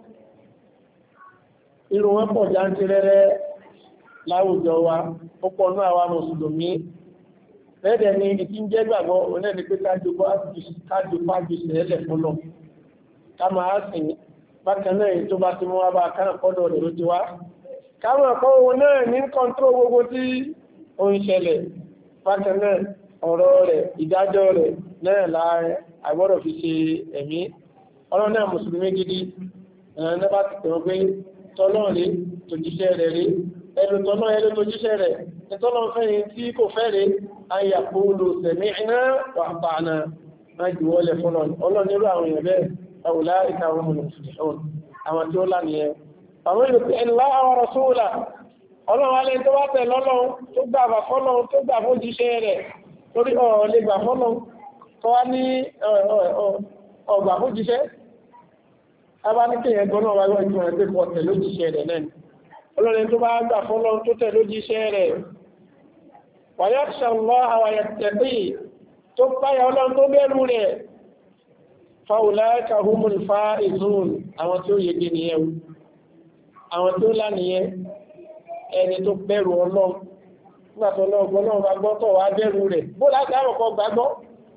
irú wọn pọ̀ jáǹtì rẹ́rẹ́ láwùjọ wa ó pọ̀ ní àwa mùsùlùmí lẹ́dẹ̀ ní ibi tí ń jẹ́ gbàgbọ́ onẹ́ni pé kájú pájú sílẹ̀ fúnlọ ká máa sìn bákan náà tó bá ti mú wá bá kánà pọ́dọ̀ rẹ̀ ló ti wá káwọn ọ̀pọ̀ òun náà ní kọ́ńtró gbogbo tí ó ń ṣẹlẹ̀ bákan náà ọ̀rọ̀ rẹ̀ ìdájọ́ rẹ̀ náà láàrin àgbọ́dọ̀ fi ṣe ẹ̀mí ọlọ́run náà mùsùlùmí gidi ẹ̀rọ bá ti pẹ̀rọ pé tọ́lọ́run rí tó jíṣẹ́ rẹ̀ rí ẹlò tọ́lọ́run ẹlò tó jíṣẹ́ rẹ̀ tọ́lọ́run fẹ́yìn tí kò fẹ́ rí ayàkóòlò sami'na wa ata'na máa jù wọlé fún ọlọ́run nírú àwọn èèyàn bẹ́ẹ̀ àwòlá ìka àwọn mùsùlùmí àwọn tí ó lánìyẹn àwọn ìlú pé ẹni láwọn ọ̀rọ̀ sóòlà ọlọ́run alẹ́ tó wá tẹ̀ lọ́lọ́run tó gbà bá fọ́lọ́run tó gbà fún jíṣẹ́ rẹ̀ torí ọ̀lẹ́ gbà fọ́lọ́run tó wá ní ọgbà fún jíṣẹ́ abá ní kéèyàn gbọ́nà wáyé wọ́n ìtumọ̀ ẹgbẹ́ pọ̀ tẹ̀ lójíṣẹ́ rẹ̀ náà ọlọ́run tó bá gbà fọ́lọ́run tó tẹ̀ lójíṣẹ́ rẹ̀ wàyáṣà lọ́ àwàyà tẹ̀lé tó báyà ọlọ́run tó bẹ̀rù rẹ̀ faulaika humul faizun àwọn tí ó yege nìyẹn àwọn tí ó lá nìyẹn ẹni tó bẹ̀rù ọlọ́run nígbàtọ̀ ọlọ́gbọ́n náà bá gbọ́ tọ̀ wá bẹ̀rù rẹ̀ bó láti àrọ̀kọ́ gbàgbọ́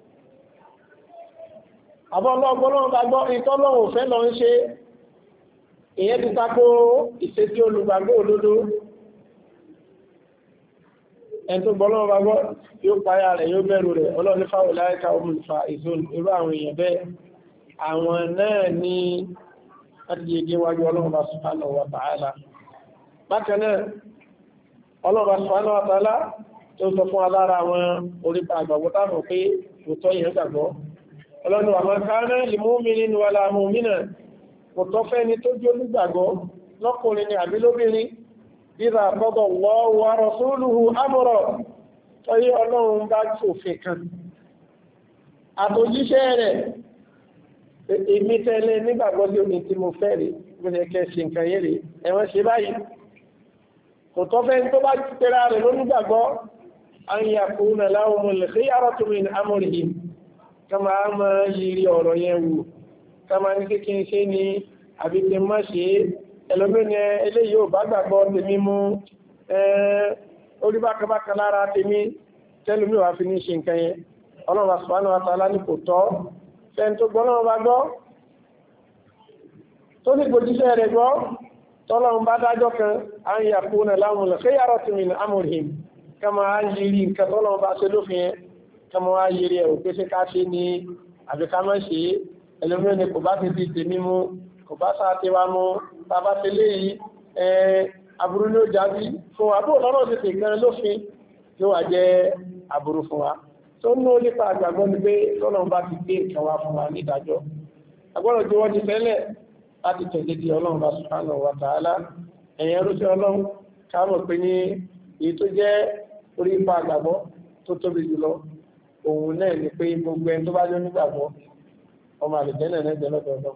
àbọ̀ ọlọ́gbọ́n náà bá gbọ́ ìtọ́lọ́run fẹ́ lọ ń ṣe ìyẹn ti tako ìṣesí olùgbàgbọ́ òdodo ẹni tó gbọ́ náà bá gbọ́ yóò páyà rẹ̀ yóò bẹ̀rù rẹ̀ ọlọ́run fáwọn láìka omùlùfà ìzón irú àwọn èèyàn bẹ́ẹ̀ àwọn náà ní láti yege wájú ọlọ́run bá subhanahu wa ta'ala bákan náà ọlọ́run subhanahu wa ta'ala tó sọ fún alára àwọn orípa àgbàgbọ́ táwọn pé kò tọ́ ìyẹn gbàgbọ́ ọlọ́run wa ma kana li mu'minin wala mu'minatin kò tọ́ fẹ́ni tó jẹ́ olùgbàgbọ́ lọ́kùnrin ni àbí lóbìnrin idha qada Allahu wa rasuluhu amran tọ́yí ọlọ́run bá ṣòfin kan àtòjíṣẹ́ rẹ̀ èmi tẹ́lẹ̀ nígbàgbọ́ sí omi tí mo fẹ́ rí gbọ́dẹ̀ kẹ́ ṣe nǹkan yẹ́ rí ẹ̀wọ̀n ṣe báyìí kò tọ́ fẹ́ tó bá ti pẹ́ra rẹ̀ lónúgbàgbọ́ an yakuna lahumul khiyaratu min amrihim kama máa yiri ọ̀rọ̀ yẹn wù kama ní kékin ṣe ni àbí tí má ṣe ẹlòmíní eléyìí ò bá gbàgbọ́ tèmi mú orí bákabáka lára tèmi tẹ́lómi wà fi ní ṣe nǹkan yẹn ọlọ́run subhanahu wa ta'ala ní kò tọ́ fẹ́ni tó gbọ́ lọ́wọ́ bá gbọ́ tó ní gbòjíṣẹ́ rẹ̀ gbọ́ tọ́lọ́run bá dájọ́ kan a ń yakuna lahumul khiyaratu min amrihim kama a yìí nǹkan tọ́lọ́run bá ṣe lófin yẹn kama a yìí ẹ̀ òpé sí ká ṣe ní àbí ká má ṣe ẹlòmíràn ni kò bá ti di tèmi mú kò bá sáà ti wá mú bàbá ti léyìí aburú ló jábí fún wa bó lọ́rọ̀ ti tèkan lófin tí ó wà jẹ́ aburú fún wa tó ní ó nípa àgbàgbọ́ ni pé lọ́nà bá ti gbé nǹkan wá fún wa ní ìdájọ́ agbọ́dọ̀ tí wọ́n ti fẹ́lẹ̀ láti tẹ̀lé di ọlọ́run bá subhanahu wa ta'ala ẹ̀yẹn rúṣẹ́ ọlọ́run káàmọ̀ pé ní èyí tó jẹ́ orí ipa àgbàgbọ́ tó tóbi jùlọ òun náà ni pé gbogbo ẹni tó bá jẹ́ onígbàgbọ́ ọmọ àlùjẹ́nà náà jẹ́ lọ́dọọdọ́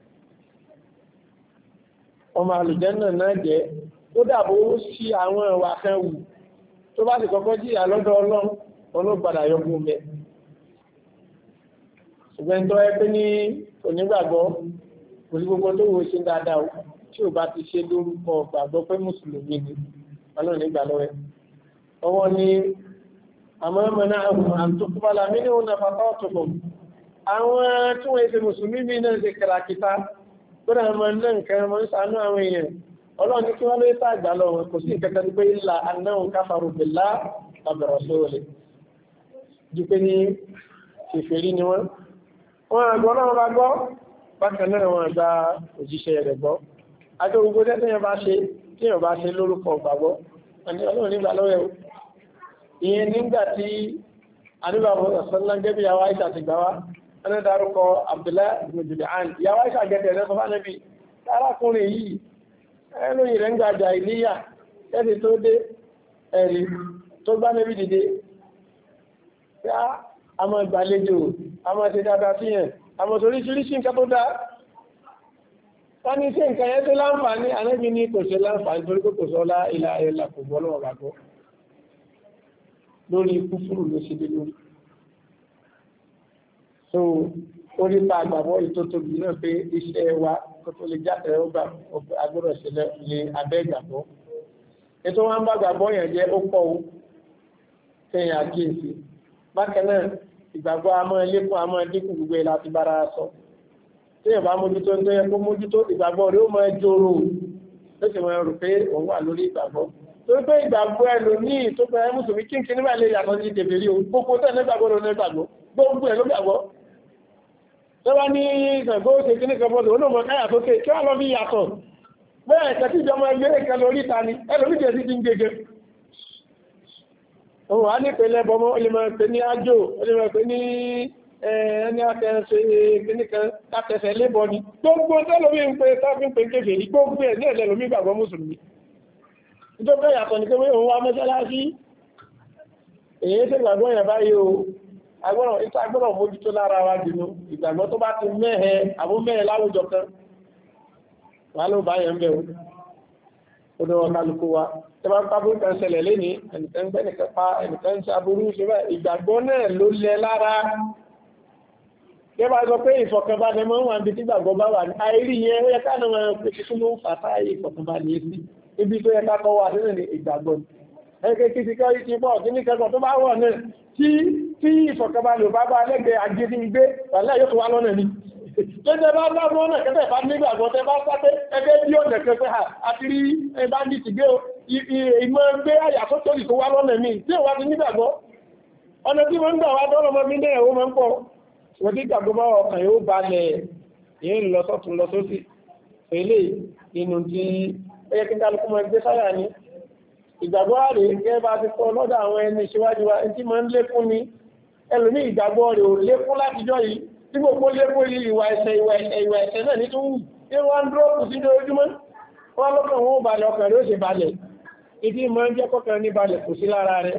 ọmọ àlùjẹ́nà náà jẹ́ ó dàbò ó sí àwọn ìwà kan wù tó bá ti kọ́kọ́ jí àlọ́dọ̀ ọlọ́run olóògbàdà yọkùn mẹ́ ṣùgbọ́n tó ẹ pé ní onígbàgbọ́ kò sí gbogbo tó wo ṣe dáadáa tí ò bá ti ṣe lórúkọ gbàgbọ́ pé mùsùlùmí ni ọlọ́run nígbà lọ́wẹ́ ọwọ́ ni àmọ́ ọmọ náà àtúkúbálà nínú nàfàkà ọ̀tọ̀kọ̀ àwọn tí wọ́n ṣe mùsùlùmí mi náà ṣe kàràkìtà gbọ́dọ̀ àmọ́ náà nǹkan ọmọ ń ṣàánú àwọn èèyàn ọlọ́run ní kí wọ́n lè tá àgbà lọ kò sí ìkẹta ní pé ìlà anáhùn káfàrù bìlá ọ̀bẹ̀rọ̀ sóòlẹ̀ jù pé ní fèfèrí ni wọ́n wọ́n àgbọ́ náà bá gbọ́ bákan náà wọ́n àgbà òjíṣẹ́ rẹ̀ gbọ́ àti gbogbo tẹ́tẹ́yàn bá ṣe tí yàn bá ṣe lórúkọ gbàgbọ́ àti ọlọ́run nígbà lọ́wọ́ ẹ̀ ìyẹn nígbà tí àdúgbàbọ̀ ọ̀sánlá gẹ́bí yàwó àìsà ti gbà wá ẹni dárúkọ Abdullahi ibn Jud'an yàwó àìsà gẹ́gẹ́ rẹ̀ sọfá nẹ́bí arákùnrin yìí ẹnu ìrẹ́ ń gbàjà ìlíyà ẹni tó dé ẹ̀rí tó gbá nẹ́bí dìde a mọ̀ ìgbàlejò a mọ̀ ṣe dáadáa sí yẹn a mọ̀ torí ṣíríṣí nǹkan tó dá wọ́n ní sí nǹkan yẹn tó láǹfààní anẹ́bí ní kò ṣe láǹfààní torí kò sọ lá ilá ẹ̀lá kò gbọ́ lọ́wọ́ gbàgbọ́ lórí kúfúrù ló ṣe dé lórí so orí pa àgbàgbọ́ ètò tóbi náà pé iṣẹ́ wa kó tó lè jáde ọgbà agbọ́dọ̀ sílẹ̀ ní abẹ́ ìgbàgbọ́ ètò wọn bá gbàgbọ́ yẹn jẹ́ ó pọ̀ ó kẹyìn àkíyèsí bákan náà ìgbàgbọ́ amọ́ ẹlẹ́kùn amọ́ ẹdínkù gbogbo ẹ̀ láti bára sọ tí èèyàn bá mójútó ń tó yẹ kó mójútó ìgbàgbọ́ rẹ̀ ó mọ ẹjọ́ rò ó sì mọ ẹrù pé òun wà lórí ìgbàgbọ́ torí pé ìgbàgbọ́ ẹlòmíì tó pẹ́ mùsùlùmí kínkín nígbà lè yàtọ̀ sí tèbèrè o gbogbo tẹ̀ nígbàgbọ́ ló nígbàgbọ́ gbogbo ẹ̀ ló gbàgbọ́ tó bá ní ìgbàgbọ́ ó ṣe kí ní kẹfọ́dọ̀ ó lóòmọ káyà tó ké kí wọ́n lọ fi yàtọ̀ bẹ́ẹ̀ kẹtí ìjọmọ ẹgbẹ́ ẹ̀kẹ́ lórí ta ni ẹlòmíì jẹ́ sí ti ń gègé òun á ní pẹ̀lẹ́ bọmọ ó lè máa pè ní ájò ó lè máa pè ní ẹni akẹ́ẹ̀ṣẹ́ kíníkan látẹsẹ̀ lébọ ni gbogbo tẹ́lómi ń pe sáfí ń pe kéfèé ní gbogbo ẹ̀ ní ẹ̀lẹ́lómi gbàgbọ́ mùsùlùmí ìjọba yàtọ̀ ní pé òun wá mọ́sálásí èyí tí gbàgbọ́ yẹn báyìí o agbọ́nà ìta agbọ́nà mójútó lára wa dìnnú ìgbàgbọ́ tó bá ti mẹ́hẹ àbó mẹ́hẹ láwùjọ kan wà ló bá yẹn ń bẹ̀ ó dọ́wọ́ kálukú wa tí wọ́n bá burúkú kan ṣẹlẹ̀ lẹ́ni ẹnìkan ń gbẹ́nìkan pa ẹnìkan ń ṣàbúrú ṣe bẹ́ẹ̀ ìgbàgbọ́ náà ló lẹ lára bí wọ́n bá sọ pé ìfọ̀kànbalẹ̀ máa ń wà níbi tí gbàgbọ́ bá wà ní àìrí yẹn ó yẹ ká náà máa pèsè fún ló ń fà táyé ìfọ̀kànbalẹ̀ yẹn sí ibi tó yẹ ká kọ́ wà nínú ìgbàgbọ́ ni ẹgbẹ́ kí síkẹ́ ti pọ̀ kí ní kẹ́kọ̀ọ́ tó bá wọ̀ náà tí tí ìfọ̀kànbalẹ̀ bá bá lẹ́gbẹ̀ẹ́ àgídí gbé wàlá yóò tó wá lọ́nà ni tó jẹ́ bá bá lọ́nà kẹ́tẹ́ bá nígbàgbọ́ tẹ́ bá sáté ẹgbẹ́ bí ó nẹ̀kẹ́ pé àti rí ẹbá ní ti gbé ìmọ̀ gbé àyà tó tóbi tó wá lọ́nà mi tí ó wá ti nígbàgbọ́ ọ̀nà tí wọ́n ń gbà wá dọ́rọ̀ mọ́ bí náà ó máa ń pọ̀ wọ́n tí gbàgbọ́ bá ọkàn yóò balẹ̀ yìí lọ sọ́tún lọ sósì èlé inú tí ẹyẹ kí kálukú máa gbé sáyà ní ìgbàgbọ́ rẹ̀ gẹ́gẹ́ bá ti kọ́ lọ́dọ̀ àwọn ẹni ìṣíwájú wa tí máa ń lékún ni ẹlòmí ìgbàgbọ́ rẹ̀ ò lékún látijọ́ yìí tí gbogbo lékún yìí ìwà ẹ̀ṣẹ̀ ìwà ẹ̀ṣẹ̀ ìwà ẹ̀ṣẹ̀ náà ní tó wù tí wọ́n ń dúró kù sí lójúmọ́ wọ́n lọ́kàn wọn ò balẹ̀ ọkàn rẹ̀ ó ṣe balẹ̀ ìdí máa ń jẹ́ kọ́kàn ní balẹ̀ kù sí lára rẹ̀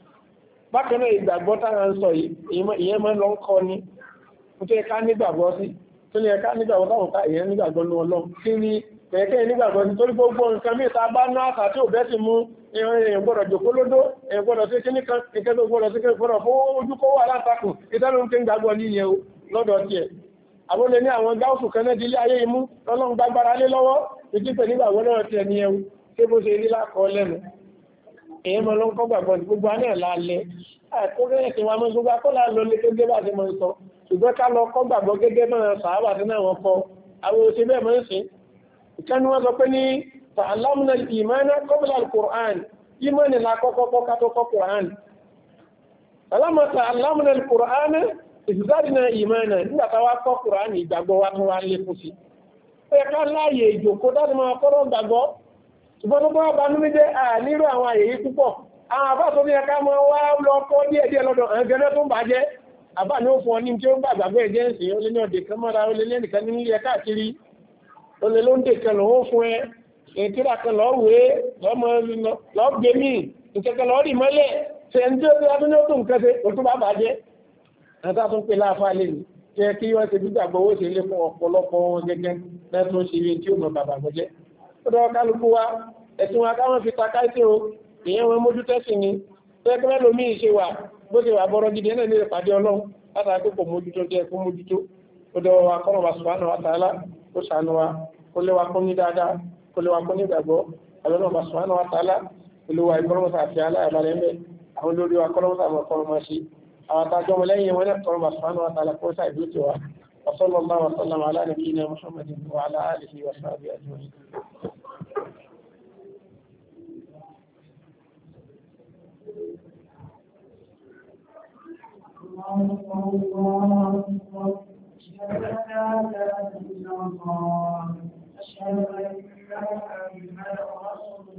bákan náà ìgbàgbọ́ táwọn ń sọ yìí ìyẹn máa ń lọ ń kọ́ ni tó yẹ ká nígbàgbọ́ sí tó yẹ ká nígbàgbọ́ táwọn ká ìyẹn nígbàgbọ́ ní Ọlọ́run kí ni kẹ̀kẹ́ nígbàgbọ́ ní torí gbogbo nǹkan mí ta bá náà àṣà tí ò bẹ́ ti mú èèyàn gbọ́dọ̀ jòkó lódó èèyàn gbọ́dọ̀ sí kíní kan ìkẹ́ tó gbọ́dọ̀ sí kí gbọ́dọ̀ fún ojú kó wà látakùn ìtẹ́lú ń tẹ́ gbàgbọ́ ní ìyẹn lọ́dọ̀ tiẹ̀ àbólé ní àwọn gáúsù kan náà di ilé ayé imú lọ́lọ́run gbágbára lé lọ́wọ́ ìjípẹ̀ nígbàgbọ́ lọ́dọ̀ tiẹ̀ ní ẹwu tí bó ṣe rí lákọọ lẹ́nu èèyàn mọ́ ló ń kọ́ gbàgbọ́ ní gbogbo aná lálẹ́ àkókẹ́ ti wá mọ́ gbogbo akọ́lá lọ lé gẹ́gẹ́ bá ti mọ́ sọ ṣùgbọ́n ká lọ kọ́ gbàgbọ́ gẹ́gẹ́ náà sàábà tí náà wọ́n kọ́ àwọn òṣè bẹ́ẹ̀ mọ́ ń sìn ìkànnì wọn sọ pé ní ta'allamna al-imana qabla al-Qur'an ìmánì la kọ́kọ́ kọ́ ká tó kọ́ Qur'an falamma ta'allamna al-Qur'ana ìsìsáàdìnà ìmánà nígbà tá wá kọ́ Qur'an ìgbàgbọ́ wa tó wá lékún sí ó yẹ ká láàyè ìjòkó dájú máa kọ́rọ̀ gbàgbọ́ ṣùgbọ́n tó bá bá nínú jẹ́ ànílò àwọn àyè yìí púpọ̀ àwọn àbá tó ní ẹka máa wá lọ kọ́ díẹ̀ díẹ̀ lọ́dọ̀ ẹgbẹ́rẹ́ tó ń bàjẹ́ àbá ní ó fún ọ ní tí ó ń gbàgbọ́ ẹ̀jẹ̀ ń sìn ó lé ní ọ̀dẹ̀ kan mọ́ra ó lé ní ẹnìkan ní ilé káàkiri ó lé ló ń dè kan lòun fún ẹ ìtura kan lọ́ọ́ wé lọ́ọ́ gbé mí ìkẹ́kẹ́ lọ́ọ́ rí mọ́lẹ̀ ṣẹ̀ǹdí ó ti wá tó ní ó tó nǹkan ṣe ó tún bá bàjẹ́ àtà tó ń pè láàfà lè ní jẹ́ kí wọ́n ṣe gbígbàgbọ́ owó ṣe lé fún ọ̀pọ̀lọpọ̀ wọn gẹ́gẹ́ lẹ́tún ṣe rí tí ó mọ̀ bàbà bọ́jẹ́ ó dọ́ kálukú wa ẹ̀sìn wa káwọn fi ta káìsí o ìyẹn wọn mójú tẹ́sìn ni tẹ́kẹ́lẹ́ lómi ìṣe wà bó ṣe wà bọ́rọ̀ gidi ẹ̀nà nílẹ̀ pàdé ọlọ́run látàrí pé kò mójútó jẹ́ kó mójútó ó dọ́ wa kọ́nà wa subhanahu wa ta'ala ó ṣàánú wa kó lé wa kó ní dáadáa kó lé wa kó ní ìgbàgbọ́ àlọ́nà wa subhanahu wa ta'ala olúwa ìkọ́nọ́mọ́sá àti aláìbalẹ̀ mẹ́ àwọn olórí wa kọ́nọ́mọ́sá àwọn kọ́nọ́mọ́sí àwọn àtàjọ́ mọ́lẹ́yìn wọn náà kọ́nọ́mọ́ subhanahu wa ta'ala kó sáà ìlú tiwa wa sallallahu wa sallam ala nabiyyina muhammadin wa ala alihi wa sahbihi ajma'in. أشهد أن لا إله إلا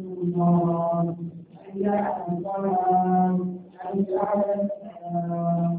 الله حي على الصلاة حي على الفلاح